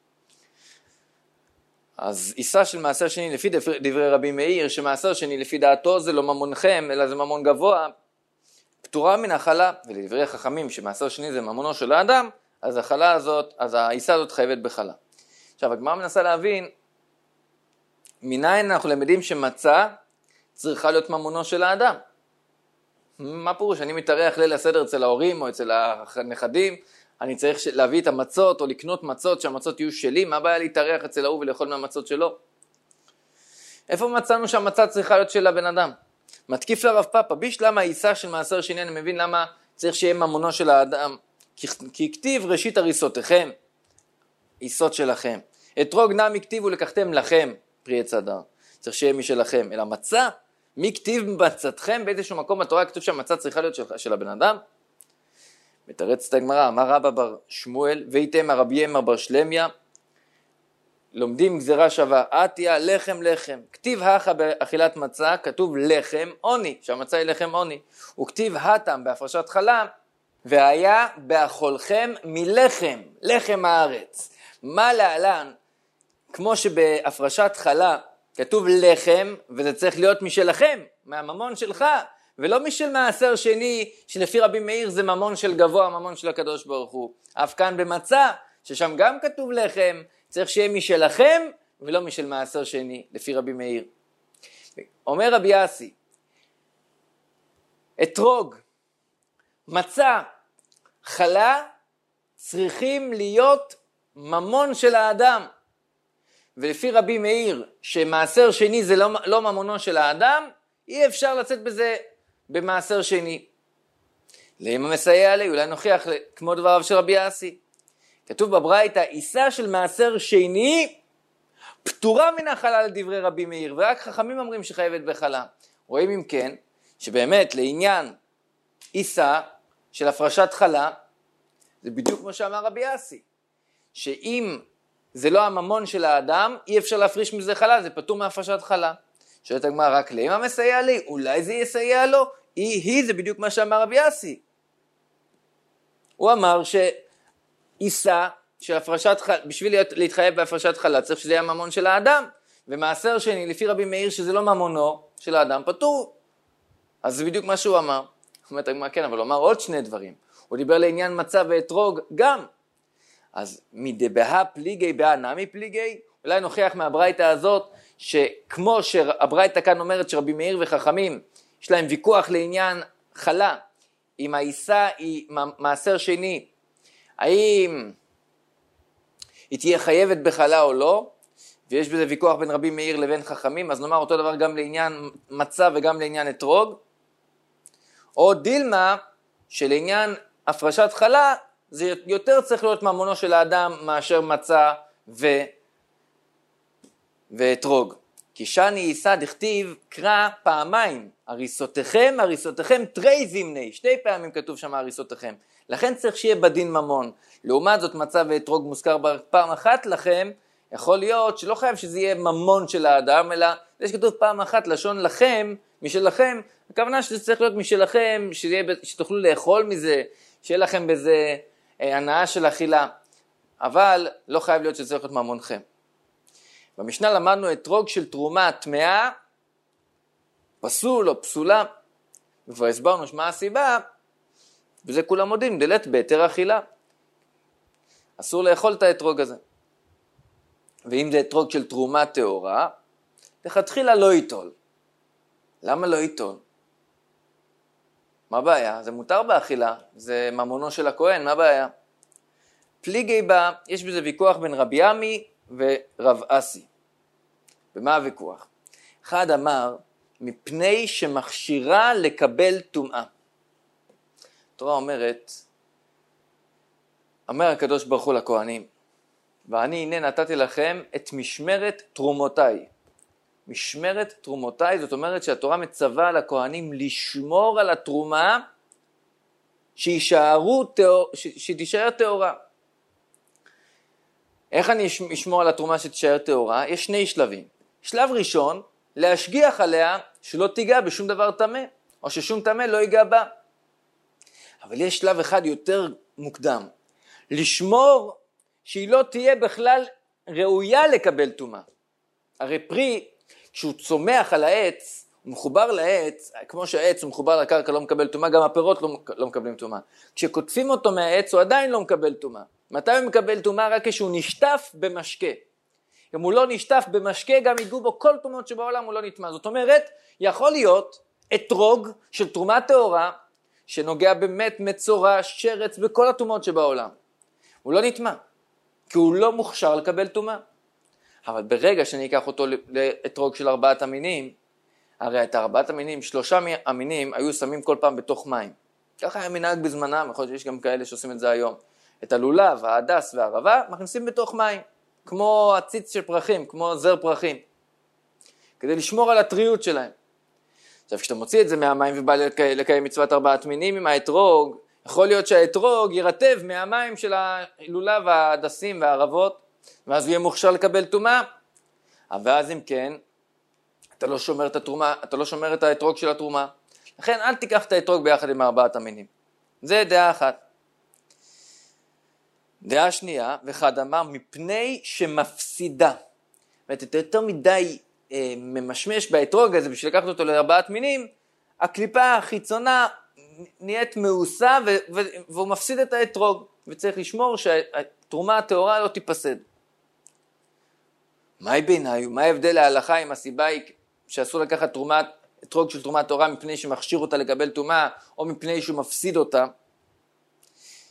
אז עיסה של מעשר שני, לפי דברי רבי מאיר, שמעשר שני לפי דעתו זה לא ממונכם, אלא זה ממון גבוה, פטורה מן החלה, ולדברי חכמים שמעשר שני זה ממונו של האדם, אז החלה הזאת, אז העיסה הזאת חייבת בחלה. עכשיו, הגמרא מנסה להבין, מניין אנחנו למדים שמצה צריכה להיות ממונו של האדם. מה פירוש? אני מתארח ליל הסדר אצל ההורים או אצל הנכדים, אני צריך להביא את המצות או לקנות מצות, שהמצות יהיו שלי, מה הבעיה להתארח אצל ההוא ולאכול מהמצות שלו? איפה מצאנו שהמצה צריכה להיות של הבן אדם? מתקיף לרב פאפה, בישלמה העיסה של מעשר שני, אני מבין למה צריך שיהיה ממונו של האדם, כי כתיב ראשית הריסותיכם, עיסות שלכם. אתרוג נמי כתיבו לקחתם לכם, פרי עץ הדר. צריך שיהיה משלכם. אלא מצה, מי כתיב מצתכם באיזשהו מקום בתורה, כתוב שהמצה צריכה להיות של הבן אדם? מתרץ את הגמרא, אמר רבא בר שמואל, ואיתם הרבי אמר בר שלמיה, לומדים גזירה שווה, עתיה לחם לחם. כתיב הכה באכילת מצה, כתוב לחם עוני, שהמצה היא לחם עוני. וכתיב התם בהפרשת חלה, והיה באכולכם מלחם, לחם הארץ. מה להלן, כמו שבהפרשת חלה כתוב לחם, וזה צריך להיות משלכם, מהממון שלך, ולא משל מעשר שני, שלפי רבי מאיר זה ממון של גבוה, ממון של הקדוש ברוך הוא. אף כאן במצה, ששם גם כתוב לחם, צריך שיהיה משלכם, ולא משל מעשר שני, לפי רבי מאיר. אומר רבי אסי, אתרוג, מצה, חלה צריכים להיות ממון של האדם. ולפי רבי מאיר, שמעשר שני זה לא ממונו של האדם, אי אפשר לצאת בזה במעשר שני. לאמא מסייע לי, אולי נוכיח כמו דבריו של רבי אסי. כתוב בברייתא, עיסה של מעשר שני, פטורה מן החלה לדברי רבי מאיר, ורק חכמים אומרים שחייבת בחלה. רואים אם כן, שבאמת לעניין עיסה של הפרשת חלה, זה בדיוק כמו שאמר רבי אסי, שאם זה לא הממון של האדם, אי אפשר להפריש מזה חלה, זה פטור מהפרשת חלה. שואלת הגמרא, רק לאמא מסייע לי, אולי זה יסייע לו? זה בדיוק מה שאמר רבי אסי. הוא אמר שעיסה של הפרשת חלה, בשביל להתחייב בהפרשת חלה, צריך שזה יהיה הממון של האדם, ומעשר שני, לפי רבי מאיר, שזה לא ממונו של האדם, פטור. אז זה בדיוק מה שהוא אמר. אומרת הגמרא, כן, אבל הוא אמר עוד שני דברים. הוא דיבר לעניין מצה ואתרוג גם. אז מדבהה פליגי בהה נמי פליגי, אולי נוכיח מהברייתא הזאת, שכמו שהברייתא כאן אומרת שרבי מאיר וחכמים, יש להם ויכוח לעניין חלה, אם העיסה היא מעשר שני, האם היא תהיה חייבת בחלה או לא, ויש בזה ויכוח בין רבי מאיר לבין חכמים, אז נאמר אותו דבר גם לעניין מצה וגם לעניין אתרוג, או דילמה שלעניין הפרשת חלה, זה יותר צריך להיות ממונו של האדם מאשר מצה ואתרוג. כי שני עיסה דכתיב קרא פעמיים, הריסותיכם תרי זימני, שתי פעמים כתוב שם הריסותיכם. לכן צריך שיהיה בדין ממון. לעומת זאת מצה ואתרוג מוזכר פעם אחת לכם, יכול להיות שלא חייב שזה יהיה ממון של האדם, אלא יש כתוב פעם אחת לשון לכם, משלכם, הכוונה שזה צריך להיות משלכם, שתוכלו לאכול מזה, שיהיה לכם בזה הנאה של אכילה, אבל לא חייב להיות שזה צריך להיות ממונכם. במשנה למדנו אתרוג של תרומה טמאה, פסול או פסולה, וכבר הסברנו שמה הסיבה, וזה כולם מודים, דלת בהיתר אכילה. אסור לאכול את האתרוג הזה. ואם זה אתרוג של תרומה טהורה, לכתחילה לא ייטול. למה לא ייטול? מה הבעיה? זה מותר באכילה, זה ממונו של הכהן, מה הבעיה? פליגי בה, יש בזה ויכוח בין רבי עמי ורב אסי. ומה הוויכוח? אחד אמר, מפני שמכשירה לקבל טומאה. התורה אומרת, אומר הקדוש ברוך הוא לכהנים, ואני הנה נתתי לכם את משמרת תרומותיי. משמרת תרומותיי, זאת אומרת שהתורה מצווה לכהנים לשמור על התרומה שתישאר טהורה. איך אני אשמור על התרומה שתישאר טהורה? יש שני שלבים. שלב ראשון, להשגיח עליה שלא תיגע בשום דבר טמא, או ששום טמא לא ייגע בה. אבל יש שלב אחד יותר מוקדם, לשמור שהיא לא תהיה בכלל ראויה לקבל טומאה. הרי פרי, כשהוא צומח על העץ, הוא מחובר לעץ, כמו שהעץ הוא מחובר לקרקע לא מקבל טומאה, גם הפירות לא מקבלים טומאה. כשקוטפים אותו מהעץ הוא עדיין לא מקבל טומאה. מתי הוא מקבל טומאה? רק כשהוא נשטף במשקה. אם הוא לא נשטף במשקה, גם ייגעו בו כל טומאות שבעולם הוא לא נטמא. זאת אומרת, יכול להיות אתרוג של תרומה טהורה, שנוגע באמת מצורע, שרץ, בכל הטומאות שבעולם. הוא לא נטמא, כי הוא לא מוכשר לקבל טומאה. אבל ברגע שאני אקח אותו לאתרוג של 4 המינים, הרי את 4 המינים, 3 המינים היו שמים כל פעם בתוך מים. ככה היה מנהג בזמנם, יכול להיות שיש גם כאלה שעושים את זה היום. את הלולב, ההדס והערבה, מכניסים בתוך מים, כמו הציץ של פרחים, כמו זר פרחים, כדי לשמור על הטריות שלהם. עכשיו, כשאתה מוציא את זה מהמים ובא לקיים מצוות 4 המינים עם האתרוג, יכול להיות שהאתרוג ירטב מהמים של הלולב, ההדסים והערבות, ואז הוא יהיה מוכשר לקבל טומאה. ואז אם כן, אתה לא שומר את התרומה, אתה לא שומר את האתרוג של התרומה. לכן אל תיקח את האתרוג ביחד עם 4 המינים. זה דעה אחת. דעה שנייה, ואחד אמר, מפני שמפסידה. ואתה יותר מדי ממשמש באתרוג הזה, בשביל לקחת אותו ל4 מינים, הקליפה החיצונה נהיית מאוסה, והוא מפסיד את האתרוג, וצריך לשמור שהתרומה הטהורה לא תיפסד. מהי בעיניי? מה ההבדל להלכה עם הסיבה היא שאסור לקחת אתרוג של תרומה טהורה מפני שמכשיר אותה לקבל טומאה, או מפני שהוא מפסיד אותה?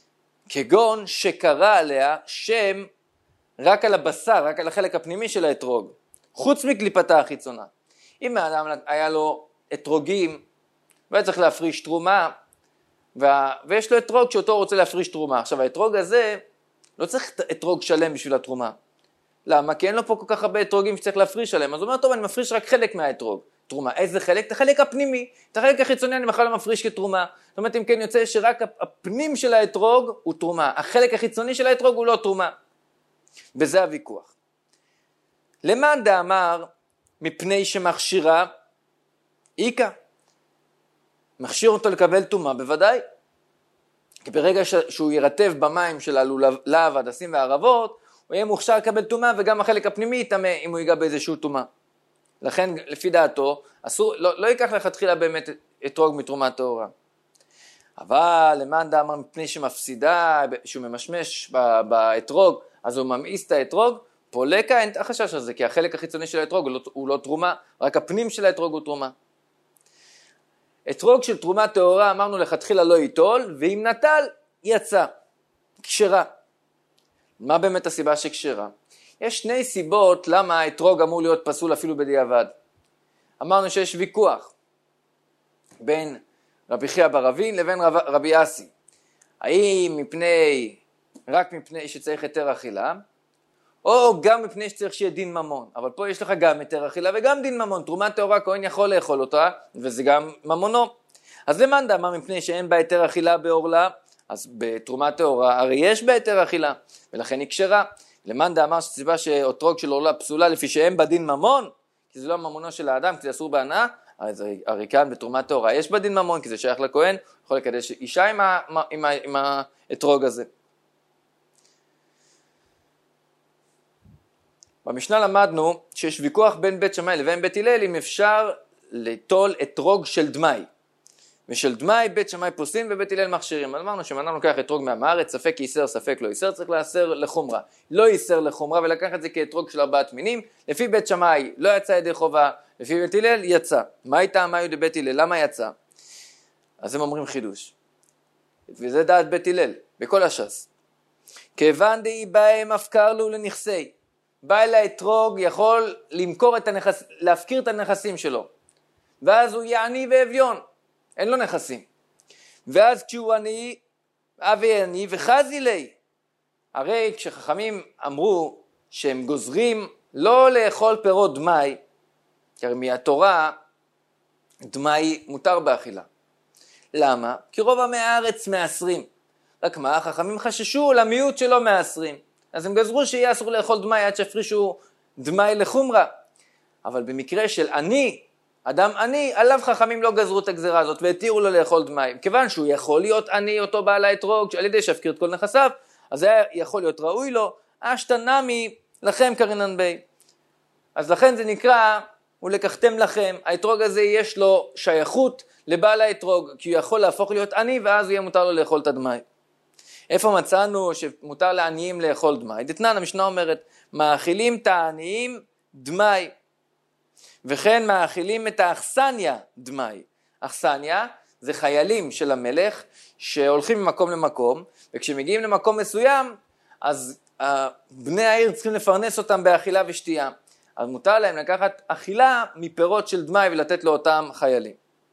כגון שקרא עליה שם רק על הבשר, רק על החלק הפנימי של האתרוג, חוץ מקליפתה החיצונה. אם האדם היה לו אתרוגים, והיה צריך להפריש תרומה, ויש לו אתרוג שאותו רוצה להפריש תרומה. עכשיו האתרוג הזה, לא צריך אתרוג שלם בשביל התרומה. למה? כי אין לו פה כל כך הרבה אתרוגים שצריך להפריש עליהם. אז הוא אומר, טוב, אני מפריש רק חלק מהאתרוג. תרומה. איזה חלק? את החלק הפנימי. את החלק החיצוני אני בכלל לא מפריש כתרומה. זאת אומרת, אם כן יוצא שרק הפנים של האתרוג הוא תרומה. החלק החיצוני של האתרוג הוא לא תרומה. וזה הוויכוח. למאן דאמר מפני שמכשירה, איקה. מכשיר אותו לקבל תרומה, בוודאי. כי ברגע שהוא ירטב במים של הלולב, הדסים והערבות, הוא יהיה מוכשר לקבל תרומה, וגם החלק הפנימי יטמא אם הוא ייגע באיזשהו תרומה. לכן, לפי דעתו, אסור, לא ייקח לכתחילה באמת אתרוג מתרומה טהורה. אבל למאן דאמר מפני שמפסידה, שהוא ממשמש באתרוג, אז הוא ממאיס את האתרוג, פולקה אין את החשש הזה, כי החלק החיצוני של האתרוג הוא לא תרומה, רק הפנים של האתרוג הוא תרומה. אתרוג של תרומה טהורה אמרנו לכתחילה לא ייטול, ואם נטל יצא, כשרה. מה באמת הסיבה שכשרה? יש שני סיבות למה האתרוג אמור להיות פסול אפילו בדיעבד. אמרנו שיש ויכוח בין רבי חייא בר אבין לבין רבי אסי. האם רק מפני שצריך היתר אכילה, או גם מפני שצריך שיהיה דין ממון. אבל פה יש לך גם היתר אכילה וגם דין ממון. תרומה טהורה כהן יכול לאכול אותה, וזה גם ממונו. אז למאן דאמר מפני שאין בה היתר אכילה בעורלה, אז בתרומה טהורה הרי יש בה היתר אכילה, ולכן היא כשרה. למאן דאמר שסיבה שאתרוג של עורלה פסולה לפי שאין בה דין ממון, כי זה לא ממונו של האדם, כי זה אסור בהנאה, אז הרי כאן בתרומה טהורה יש בה דין ממון, כי זה שייך לכהן, יכול לקדש אישה עם האתרוג הזה. במשנה למדנו שיש ויכוח בין בית שמאי לבין בית הלל אם אפשר ליטול אתרוג של דמאי. ושל דמאי בית שמאי פוסלים ובית הלל מכשירים. אמרנו שמאדם לוקח אתרוג מהמארץ, ספק ייסר, ספק לא ייסר, צריך לאסר לחומרה. לא ייסר לחומרה ולקח את זה כאתרוג של 4 מינים. לפי בית שמאי לא יצא ידי חובה, לפי בית הלל יצא. מה הייתה מה יהודי בית הלל? למה יצא? אז הם אומרים חידוש. וזה דעת בית הלל, בכל הש"ס. כיוון דאי בהם הפקר לו לנכסי. בעל האתרוג יכול להפקיר את הנכסים שלו. ואז הוא יהיה עני ואביון. אין לו נכסים. ואז כשהוא עני, אבי עני וחזי לי. הרי כשחכמים אמרו שהם גוזרים לא לאכול פירות דמאי, כי מהתורה דמאי מותר באכילה. למה? כי רוב עמי הארץ מאסרים. רק מה? החכמים חששו למיעוט שלא מאסרים. אז הם גזרו שיהיה אסור לאכול דמאי עד שהפרישו דמאי לחומרה. אבל במקרה של עני, אדם עני, עליו חכמים לא גזרו את הגזרה הזאת והתירו לו לאכול דמאי. כיוון שהוא יכול להיות עני אותו בעל האתרוג, על ידי שהפקיר את כל נכסיו, אז זה יכול להיות ראוי לו, אשתנמי לכם קרינן בי. אז לכן זה נקרא, ולקחתם לכם, האתרוג הזה יש לו שייכות לבעל האתרוג, כי הוא יכול להפוך להיות עני ואז יהיה מותר לו לאכול את הדמאי. איפה מצאנו שמותר לעניים לאכול דמאי? דתנן, המשנה אומרת, מאכילים את העניים דמאי. וכן מאכילים את האכסניה דמאי. אכסניה זה חיילים של המלך שהולכים ממקום למקום, וכשמגיעים למקום מסוים, אז בני העיר צריכים לפרנס אותם באכילה ושתייה. אז מותר להם לקחת אכילה מפירות של דמאי ולתת לאותם חיילים.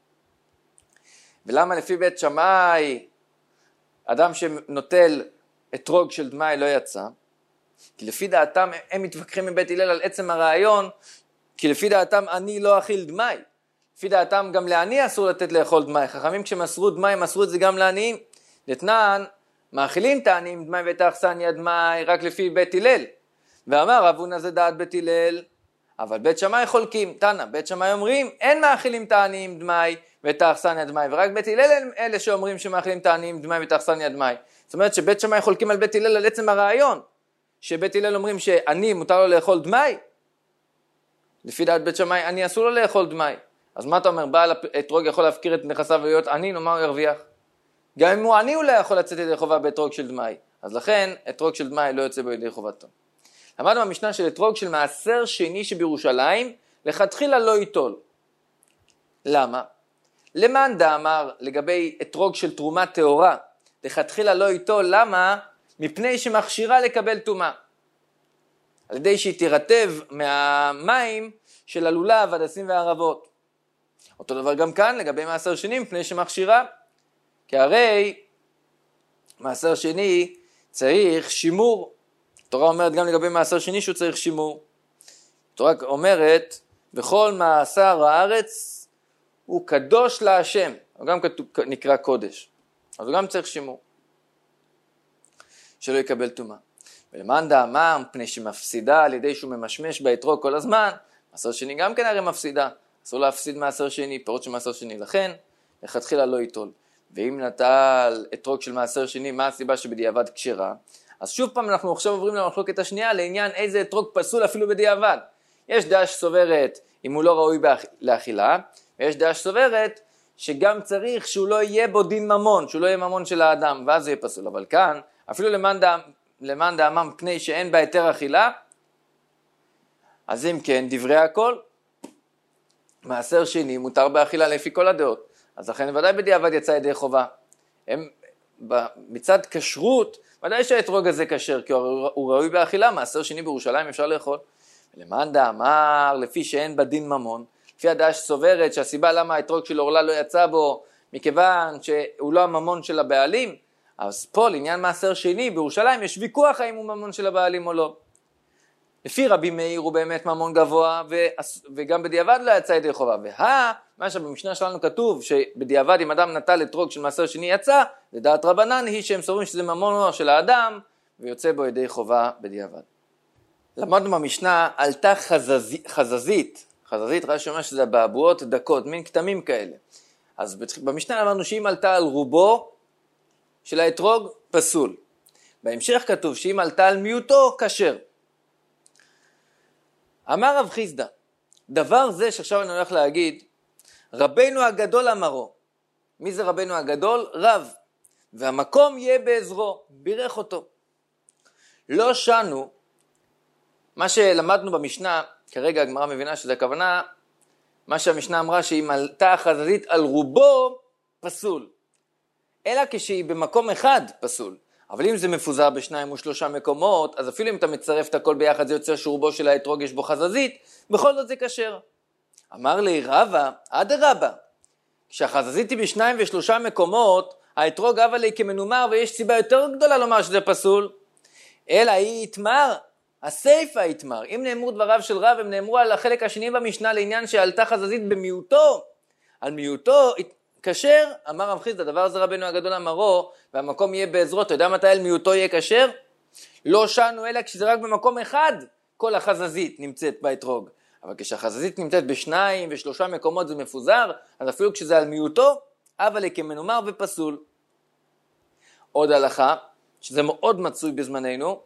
ולמה לפי בית שמאי אדם שנוטל אתרוג של דמאי לא יצא? כי לפי דעתם הם מתווכחים מבית הלל על עצם הרעיון, כי לפי דעתם אני לא אכיל דמאי. לפי דעתם גם לעני אסור לתת לאכול דמאי. חכמים כשמסרו דמאי, מסרו את זה גם לעניים. דתנן, מאכילים את העניים דמאי ואת האכסניה דמאי רק לפי בית הלל. ואמר רב הונא זה דעת בית הלל, אבל בית שמאי חולקים. תנא, בית שמאי אומרים, אין מאכילים את העניים דמאי ואת האכסניה דמאי, ורק בית הלל הם אלה שאומרים שמאכילים את העניים דמאי ואת האכסניה דמאי. זאת אומרת שבית שמאי חולקים על בית הלל על עצם הרעיון, שבית הלל אומרים שעני מותר לו לאכול דמאי, לפי דעת בית שמאי עני אסור לו לאכול דמאי. אז מה אתה אומר? בעל האתרוג יכול להפקיר את נכסיו ולהיות עני, נו מה הוא ירוויח? גם אם הוא עני הוא לא יכול לצאת ידי חובה באתרוג של דמאי. אז לכן אתרוג של דמאי לא יוצא בו ידי חובתו. למדנו במשנה של אתרוג של מעשר שני שבירושלים, לכתחילה לא ייטול. למה? למאן דאמר לגבי אתרוג של תרומה טהורה, לכתחילה לא ייטול, למה? מפני שמכשירה לקבל טומאה. על ידי שהיא תירטב מהמים של הלולב, הדסים והערבות. אותו דבר גם כאן לגבי מעשר שני, מפני שמכשירה. כי הרי מעשר שני צריך שימור. התורה אומרת גם לגבי מעשר שני שהוא צריך שימור. התורה אומרת, בכל מעשר הארץ הוא קדוש להשם. הוא גם נקרא קודש. אז הוא גם צריך שימור. שלא יקבל טומאה. ולמאן דאמר, מפני שמפסידה על ידי שהוא ממשמש באתרוג כל הזמן, מעשר שני גם כן הרי מפסידה. אסור להפסיד מעשר שני, פירות של מעשר שני. לכן, לכתחילה לא ייטול. ואם נטל אתרוג של מעשר שני, מה הסיבה שבדיעבד כשרה? אז שוב פעם אנחנו עכשיו עוברים למחלוקת השנייה, לעניין איזה אתרוג פסול אפילו בדיעבד. יש דעה שסוברת אם הוא לא ראוי לאכילה, ויש דעה שסוברת שגם צריך שהוא לא יהיה בו דין ממון, שהוא לא יהיה ממון של האדם, ואז זה יהיה פסול. אבל כאן, אפילו למאן דאמר מפני שאין בה היתר אכילה, אז אם כן, דברי הכל, מעשר שני מותר באכילה לפי כל הדעות. אז לכן ודאי בדיעבד יצא ידי חובה. מצד כשרות, ודאי שהאתרוג הזה כשר, כי הוא ראוי באכילה, מעשר שני בירושלים אפשר לאכול. ולמאן דאמר, לפי שאין בה דין ממון, לפי הדעה שסוברת שהסיבה למה האתרוג של אורלה לא יצא בו, מכיוון שהוא לא הממון של הבעלים, אז פה לעניין מעשר שני, בירושלים יש ויכוח האם הוא ממון של הבעלים או לא. לפי רבי מאיר הוא באמת ממון גבוה, וגם בדיעבד לא יצא ידי חובה. מה שבמשנה שלנו כתוב, שבדיעבד אם אדם נטל אתרוג של מעשר שני יצא, לדעת רבנן היא שהם סוברים שזה ממון של האדם, ויוצא בו ידי חובה בדיעבד. למדנו במשנה, עלתה חזזית, רש"י אומר שזה באבועות דקות, מין כתמים כאלה. אז במשנה למדנו שאם עלתה על רובו של האתרוג, פסול. בהמשך כתוב שאם עלתה על מיעוטו, כשר. אמר רב חיסדא, דבר זה שעכשיו אני הולך להגיד, רבנו הגדול אמרו. מי זה רבנו הגדול? רב. והמקום יהיה בעזרו, בירך אותו. לא שנו, מה שלמדנו במשנה, כרגע הגמרא מבינה שזה הכוונה, מה שהמשנה אמרה שאם עלתה החזזית על רובו, פסול. אלא כשהיא במקום אחד פסול. אבל אם זה מפוזר בשניים או שלושה מקומות, אז אפילו אם אתה מצרף את הכל ביחד, זה יוצא שרובו של האתרוג יש בו חזזית, בכל זאת זה כשר. אמר לי רבא, אדרבא, כשהחזזית היא בשניים ושלושה מקומות, האתרוג אבא לי כמנומר, ויש סיבה יותר גדולה לומר שזה פסול, אלא היא יתמר, הסייפה יתמר. אם נאמרו דבריו של רב, הם נאמרו על החלק השני במשנה לעניין שעלתה חזזית במיעוטו, על מיעוטו כשר, אמר רב חיסדא, דבר זה רבנו הגדול אמרו, והמקום יהיה בעזרו. אתה יודע מתי על מיעוטו יהיה כשר? לא שנו אלא כשזה רק במקום אחד, כל החזזית נמצאת באתרוג. אבל כשהחזזית נמצאת בשניים ושלושה מקומות זה מפוזר, אז אפילו כשזה על מיעוטו, אבל כמנומר ופסול. עוד הלכה, שזה מאוד מצוי בזמננו,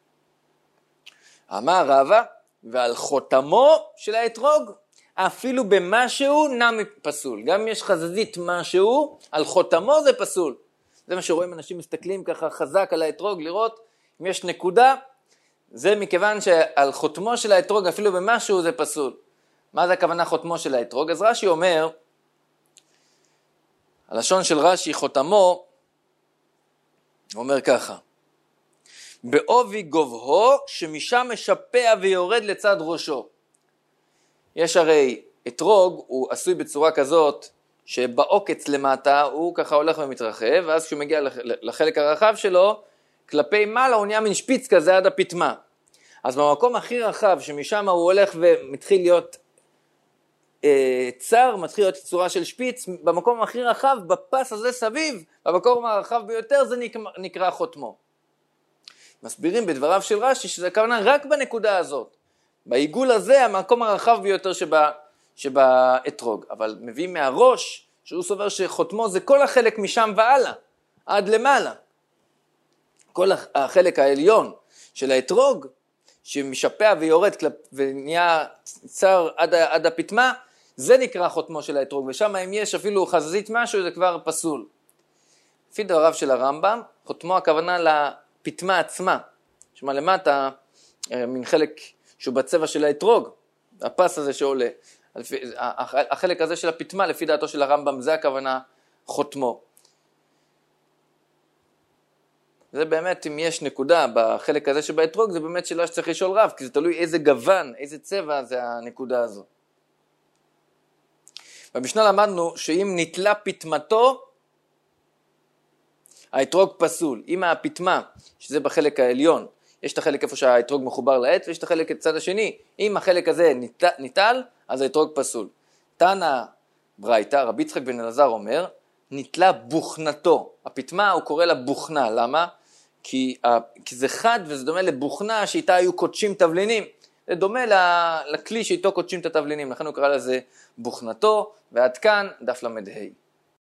אמר רבא, ועל חותמו של האתרוג, אפילו במשהו נמי פסול. גם אם יש חזזית משהו, על חותמו זה פסול. זה מה שרואים אנשים מסתכלים ככה חזק על האתרוג, לראות אם יש נקודה, זה מכיוון שעל חותמו של האתרוג אפילו במשהו זה פסול. מה זה הכוונה חותמו של האתרוג? אז רש"י אומר, הלשון של רש"י חותמו, הוא אומר ככה, בעובי גובהו שמשם משפע ויורד לצד ראשו. יש הרי אתרוג, הוא עשוי בצורה כזאת, שבעוקץ למטה הוא ככה הולך ומתרחב, ואז כשהוא מגיע לחלק הרחב שלו, כלפי מעלה הוא נהיה מן שפיץ כזה עד הפתמה. אז במקום הכי רחב, שמשם הוא הולך ומתחיל להיות צר, מתחיל להיות צורה של שפיץ, במקום הכי רחב, בפס הזה סביב, במקום הרחב ביותר, זה נקרא חותמו. מסבירים בדבריו של רש"י, שזה הכוונה רק בנקודה הזאת. בעיגול הזה, המקום הרחב ביותר שבאתרוג. אבל מביא מהראש, שהוא סובר שחותמו זה כל החלק משם ועלה, עד למעלה. כל החלק העליון של האתרוג, שמשפע ויורד ונהיה צר עד הפתמה, זה נקרא חותמו של האתרוג. ושם אם יש אפילו חזזית משהו, זה כבר פסול. לפי דבריו של הרמב"ם, חותמו הכוונה לפתמה עצמה. שמה למטה, מן חלק שהוא בצבע של האתרוג, הפס הזה שעולה. החלק הזה של הפתמה, לפי דעתו של הרמב"ם, זה הכוונה חותמו. זה באמת, אם יש נקודה בחלק הזה שבאתרוג, זה באמת שאלה שצריך לשאול רב, כי זה תלוי איזה גוון, איזה צבע זה הנקודה הזו. במשנה למדנו שאם נתלה פטמתו, האתרוג פסול. אם הפטמה, שזה בחלק העליון, יש את החלק איפה שהאתרוג מחובר לעץ, ויש את החלק הצד השני. אם החלק הזה ניטל, אז האתרוג פסול. תנא ברייתא, רבי יצחק בן אלעזר אומר, נתלה בוכנתו. הפטמה הוא קורא לה בוכנה, למה? כי זה חד וזה דומה לבוכנה שאיתה היו קודשים תבלינים. זה דומה לכלי שאיתו קודשים את התבלינים, לכן הוא קרא לזה בוכנתו, ועד כאן דף למד ה'.